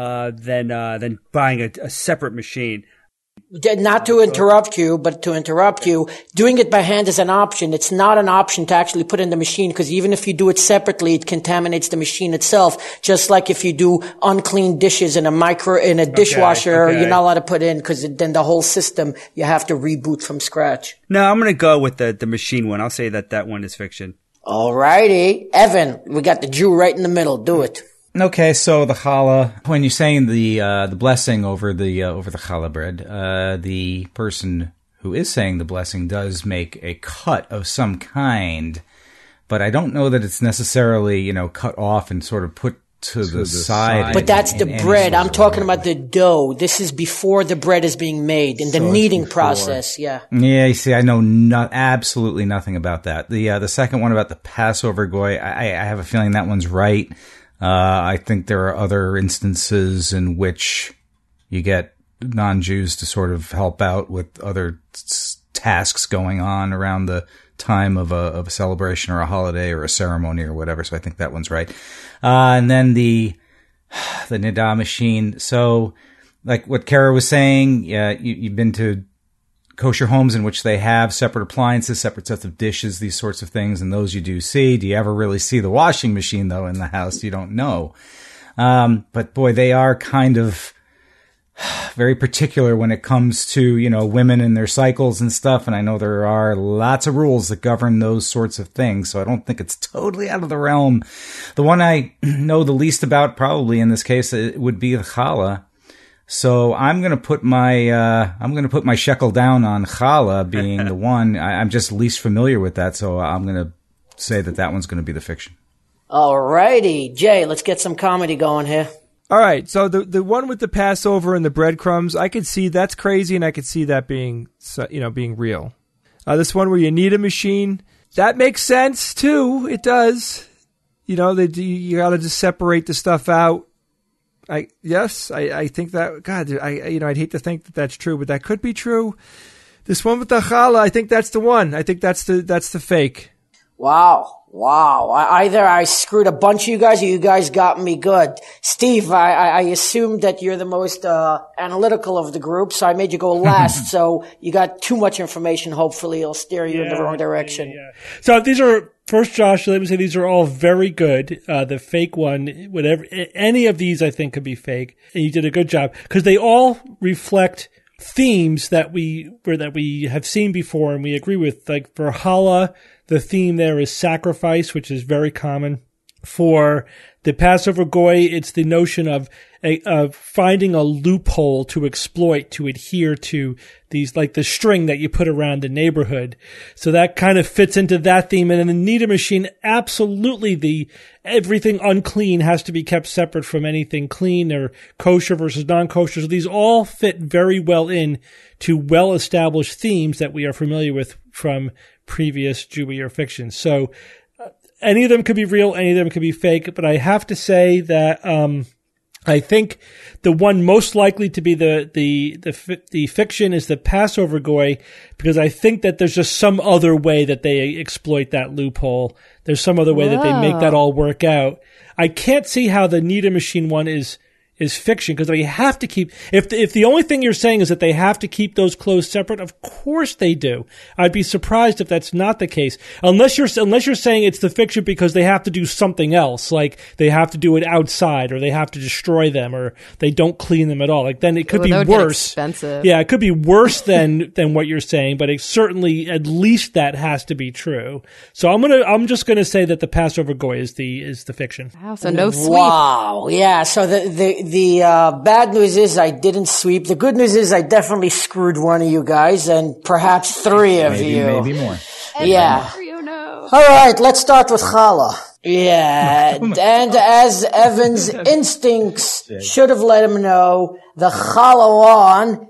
than buying a separate machine. Not to interrupt you, but to interrupt you, doing it by hand is an option. It's not an option to actually put in the machine, because even if you do it separately, it contaminates the machine itself. Just like if you do unclean dishes in a dishwasher, you're not allowed to put in, because then the whole system, you have to reboot from scratch. No, I'm going to go with the machine one. I'll say that one is fiction. All righty. Evan, we got the Jew right in the middle. Do it. Okay, so the challah, when you're saying the blessing over the challah bread, the person who is saying the blessing does make a cut of some kind, but I don't know that it's necessarily, cut off and sort of put to the side. But that's the bread. I'm talking about the dough. This is before the bread is being made, in the kneading process. Yeah. Yeah, you see, I know absolutely nothing about that. The second one about the Passover goy, I have a feeling that one's right. I think there are other instances in which you get non-Jews to sort of help out with other tasks going on around the time of a celebration or a holiday or a ceremony or whatever. So I think that one's right. And then the Nida machine. So like what Kara was saying, you've been to kosher homes in which they have separate appliances, separate sets of dishes, these sorts of things, and those you do see. Do you ever really see the washing machine, though, in the house? You don't know. But boy, they are kind of very particular when it comes to, women and their cycles and stuff. And I know there are lots of rules that govern those sorts of things. So I don't think it's totally out of the realm. The one I know the least about probably in this case would be the challah. So I'm going to put my shekel down on challah being the one. I'm just least familiar with that. So I'm going to say that one's going to be the fiction. All righty. Jay, let's get some comedy going here. All right. So the one with the Passover and the breadcrumbs, I could see that's crazy, and I could see that being real. This one where you need a machine, that makes sense too. It does. You got to just separate the stuff out. I think that, God, I'd hate to think that that's true, but that could be true. This one with the challah, I think that's the one. I think that's the fake. Wow. Either I screwed a bunch of you guys, or you guys got me good. Steve, I assumed that you're the most analytical of the group, so I made you go last. So you got too much information. Hopefully, it'll steer you in the wrong direction. Yeah. So these are, first, Josh, let me say these are all very good. The fake one, whatever, any of these I think could be fake, and you did a good job because they all reflect themes that we have seen before and we agree with. Like for challah, the theme there is sacrifice, which is very common. For the Passover goy, it's the notion of finding a loophole to exploit, to adhere to these, like the string that you put around the neighborhood. So that kind of fits into that theme. And in the Nida machine, absolutely everything unclean has to be kept separate from anything clean, or kosher versus non-kosher. So these all fit very well in to well-established themes that we are familiar with from previous Jewish fiction. So any of them could be real, any of them could be fake, but I have to say that I think the one most likely to be the fiction is the Passover Goy, because I think that there's just some other way that they exploit that loophole. There's some other way that they make that all work out. I can't see how the Nita Machine one is fiction, because they have to keep, if the only thing you're saying is that they have to keep those clothes separate, of course they do. I'd be surprised if that's not the case. Unless you're saying it's the fiction because they have to do something else, like they have to do it outside, or they have to destroy them, or they don't clean them at all. Like then it could be worse. Expensive. Yeah, it could be worse than what you're saying, but it certainly, at least that has to be true. So I'm just gonna say that the Passover Goy is the fiction. Wow, so no sweep. Wow. Yeah. So the bad news is I didn't sweep. The good news is I definitely screwed one of you guys, and perhaps three of you. Maybe more. Yeah. No. All right, let's start with challah. Yeah, and as Evan's instincts should have let him know, the challah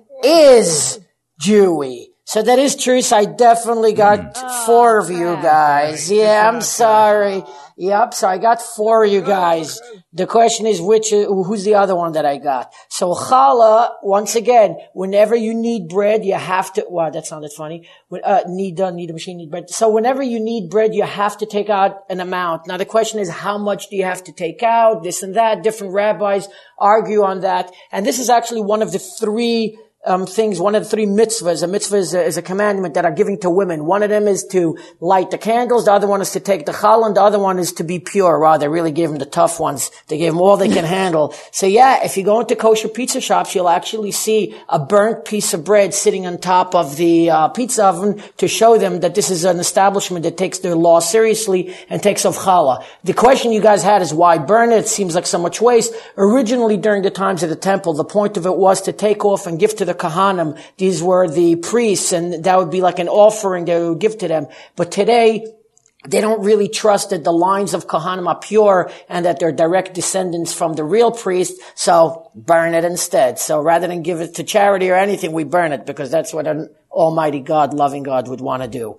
is Jewy. So that is true. So I definitely got 4 of you guys. Yeah, I'm sorry. Yep. So I got 4 of you guys. The question is who's the other one that I got? So challah, once again, whenever you need bread, you have to, wow, that sounded funny. Need a machine, need bread. So whenever you need bread, you have to take out an amount. Now the question is, how much do you have to take out? This and that. Different rabbis argue on that. And this is actually one of the 3 things, one of the 3 mitzvahs. A mitzvah is a commandment that are giving to women. One of them is to light the candles. The other one is to take the challah. And the other one is to be pure. Wow, they really gave them the tough ones. They gave them all they can handle. So yeah, if you go into kosher pizza shops, you'll actually see a burnt piece of bread sitting on top of the pizza oven to show them that this is an establishment that takes their law seriously and takes off challah. The question you guys had is why burn it? It seems like so much waste. Originally, during the times of the temple, the point of it was to take off and give to the Kahanim. These were the priests, and that would be like an offering they would give to them. But today, they don't really trust that the lines of Kahanim are pure and that they're direct descendants from the real priest, so burn it instead. So rather than give it to charity or anything, we burn it because that's what an almighty God, loving God would want to do.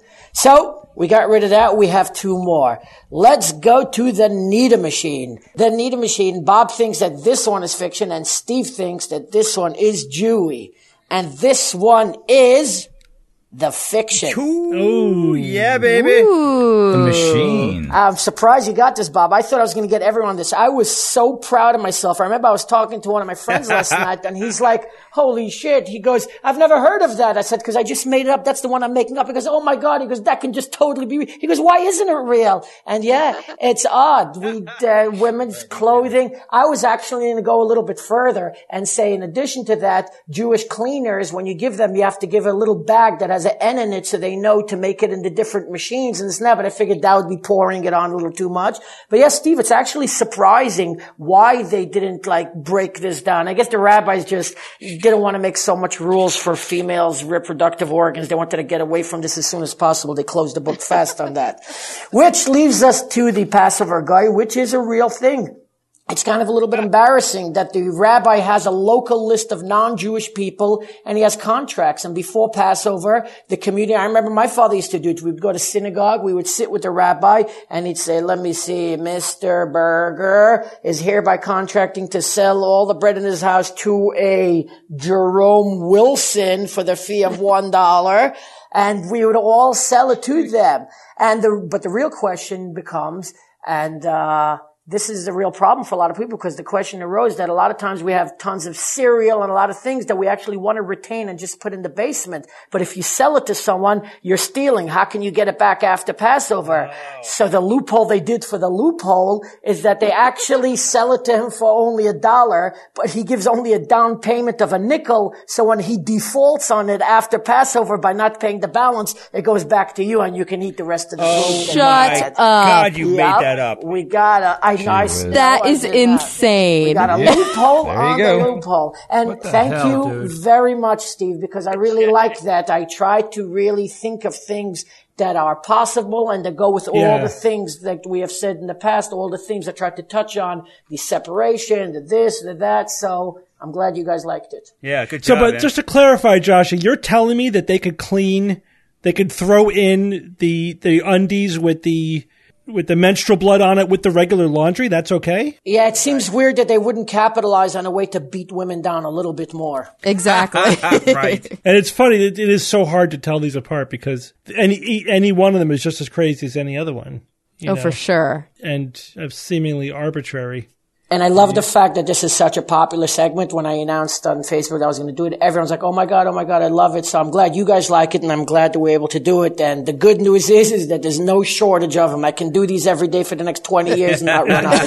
So we got rid of that. We have 2 more. Let's go to the Nita Machine. The Nita Machine, Bob thinks that this one is fiction and Steve thinks that this one is Jewy. And this one is the fiction. Ooh, yeah, baby. Ooh. The machine. I'm surprised you got this, Bob. I thought I was going to get everyone this. I was so proud of myself. I remember I was talking to one of my friends last night, and he's like, holy shit. He goes, I've never heard of that. I said, because I just made it up. That's the one I'm making up. He goes, oh my God. He goes, that can just totally be real. He goes, why isn't it real? And yeah, it's odd. Women's clothing. I was actually going to go a little bit further and say, in addition to that, Jewish cleaners, when you give them, you have to give a little bag that has an N in it so they know to make it into different machines and this and that, but I figured that would be pouring it on a little too much. But yes, Steve, it's actually surprising why they didn't break this down. I guess the rabbis just didn't want to make so much rules for females' reproductive organs. They wanted to get away from this as soon as possible. They closed the book fast on that. Which leaves us to the Passover Goy, which is a real thing. It's kind of a little bit embarrassing that the rabbi has a local list of non-Jewish people and he has contracts. And before Passover, the community, I remember my father used to do it. We'd go to synagogue. We would sit with the rabbi and he'd say, let me see, Mr. Berger is hereby contracting to sell all the bread in his house to a Jerome Wilson for the fee of $1. And we would all sell it to them. But the real question becomes, this is a real problem for a lot of people because the question arose that a lot of times we have tons of cereal and a lot of things that we actually want to retain and just put in the basement. But if you sell it to someone, you're stealing. How can you get it back after Passover? Oh. So the loophole they did for the loophole is that they actually sell it to him for only $1, but he gives only a down payment of a nickel. So when he defaults on it after Passover by not paying the balance, it goes back to you and you can eat the rest of the food. Shut up. God, you made that up. We got that is insane. We got a loophole on the loophole. And thank you very much, Steve, because I really like that. I try to really think of things that are possible and to go with all the things that we have said in the past, all the things I tried to touch on, the separation, the this, the that. So I'm glad you guys liked it. Yeah, good job. So, but just to clarify, Josh, you're telling me that they could throw in the undies with the with the menstrual blood on it with the regular laundry, that's okay? Yeah, it seems weird that they wouldn't capitalize on a way to beat women down a little bit more. Exactly. Right. And it's funny, it is so hard to tell these apart because any one of them is just as crazy as any other one. You know? For sure. And seemingly arbitrary. And I love the fact that this is such a popular segment. When I announced on Facebook that I was going to do it, everyone's like, oh my God, I love it. So I'm glad you guys like it, and I'm glad that we're able to do it. And the good news is that there's no shortage of them. I can do these every day for the next 20 years and not run out.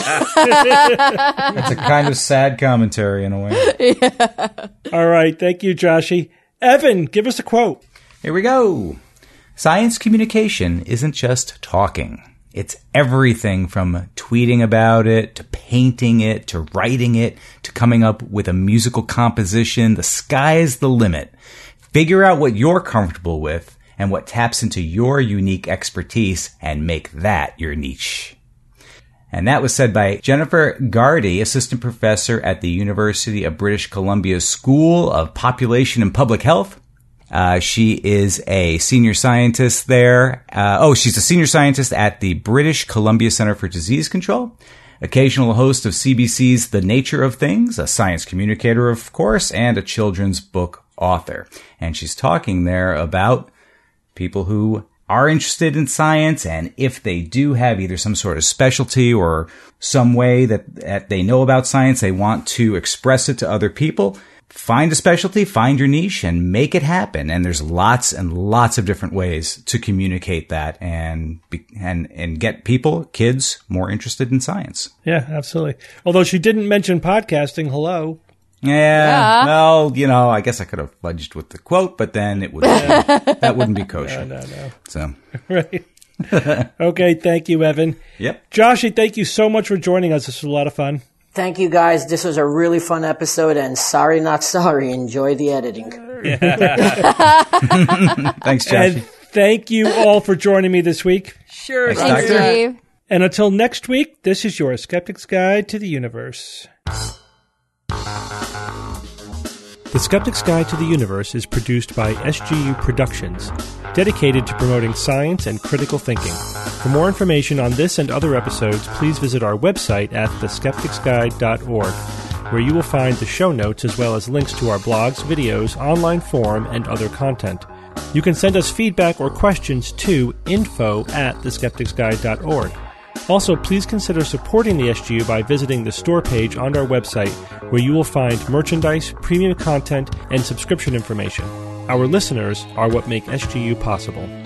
It's a kind of sad commentary in a way. Yeah. All right. Thank you, Joshy. Evan, give us a quote. Here we go. Science communication isn't just talking. It's everything from tweeting about it, to painting it, to writing it, to coming up with a musical composition. The sky is the limit. Figure out what you're comfortable with and what taps into your unique expertise and make that your niche. And that was said by Jennifer Gardy, assistant professor at the University of British Columbia School of Population and Public Health. She is a senior scientist there. She's a senior scientist at the British Columbia Center for Disease Control, occasional host of CBC's The Nature of Things, a science communicator, of course, and a children's book author. And she's talking there about people who are interested in science, and if they do have either some sort of specialty or some way that they know about science, they want to express it to other people. Find a specialty, find your niche, and make it happen. And there's lots and lots of different ways to communicate that and get people, kids, more interested in science. Yeah, absolutely. Although she didn't mention podcasting. Hello. Yeah. Well, I guess I could have fudged with the quote, but then it would that wouldn't be kosher. No. So Right. Okay. Thank you, Evan. Yep. Joshy, thank you so much for joining us. This was a lot of fun. Thank you, guys. This was a really fun episode, and sorry, not sorry. Enjoy the editing. Thanks, Josh. And thank you all for joining me this week. Sure. Thanks, Thanks, Steve. And until next week, this is your Skeptic's Guide to the Universe. The Skeptic's Guide to the Universe is produced by SGU Productions, dedicated to promoting science and critical thinking. For more information on this and other episodes, please visit our website at theskepticsguide.org, where you will find the show notes as well as links to our blogs, videos, online forum, and other content. You can send us feedback or questions to info@theskepticsguide.org. Also, please consider supporting the SGU by visiting the store page on our website, where you will find merchandise, premium content, and subscription information. Our listeners are what make SGU possible.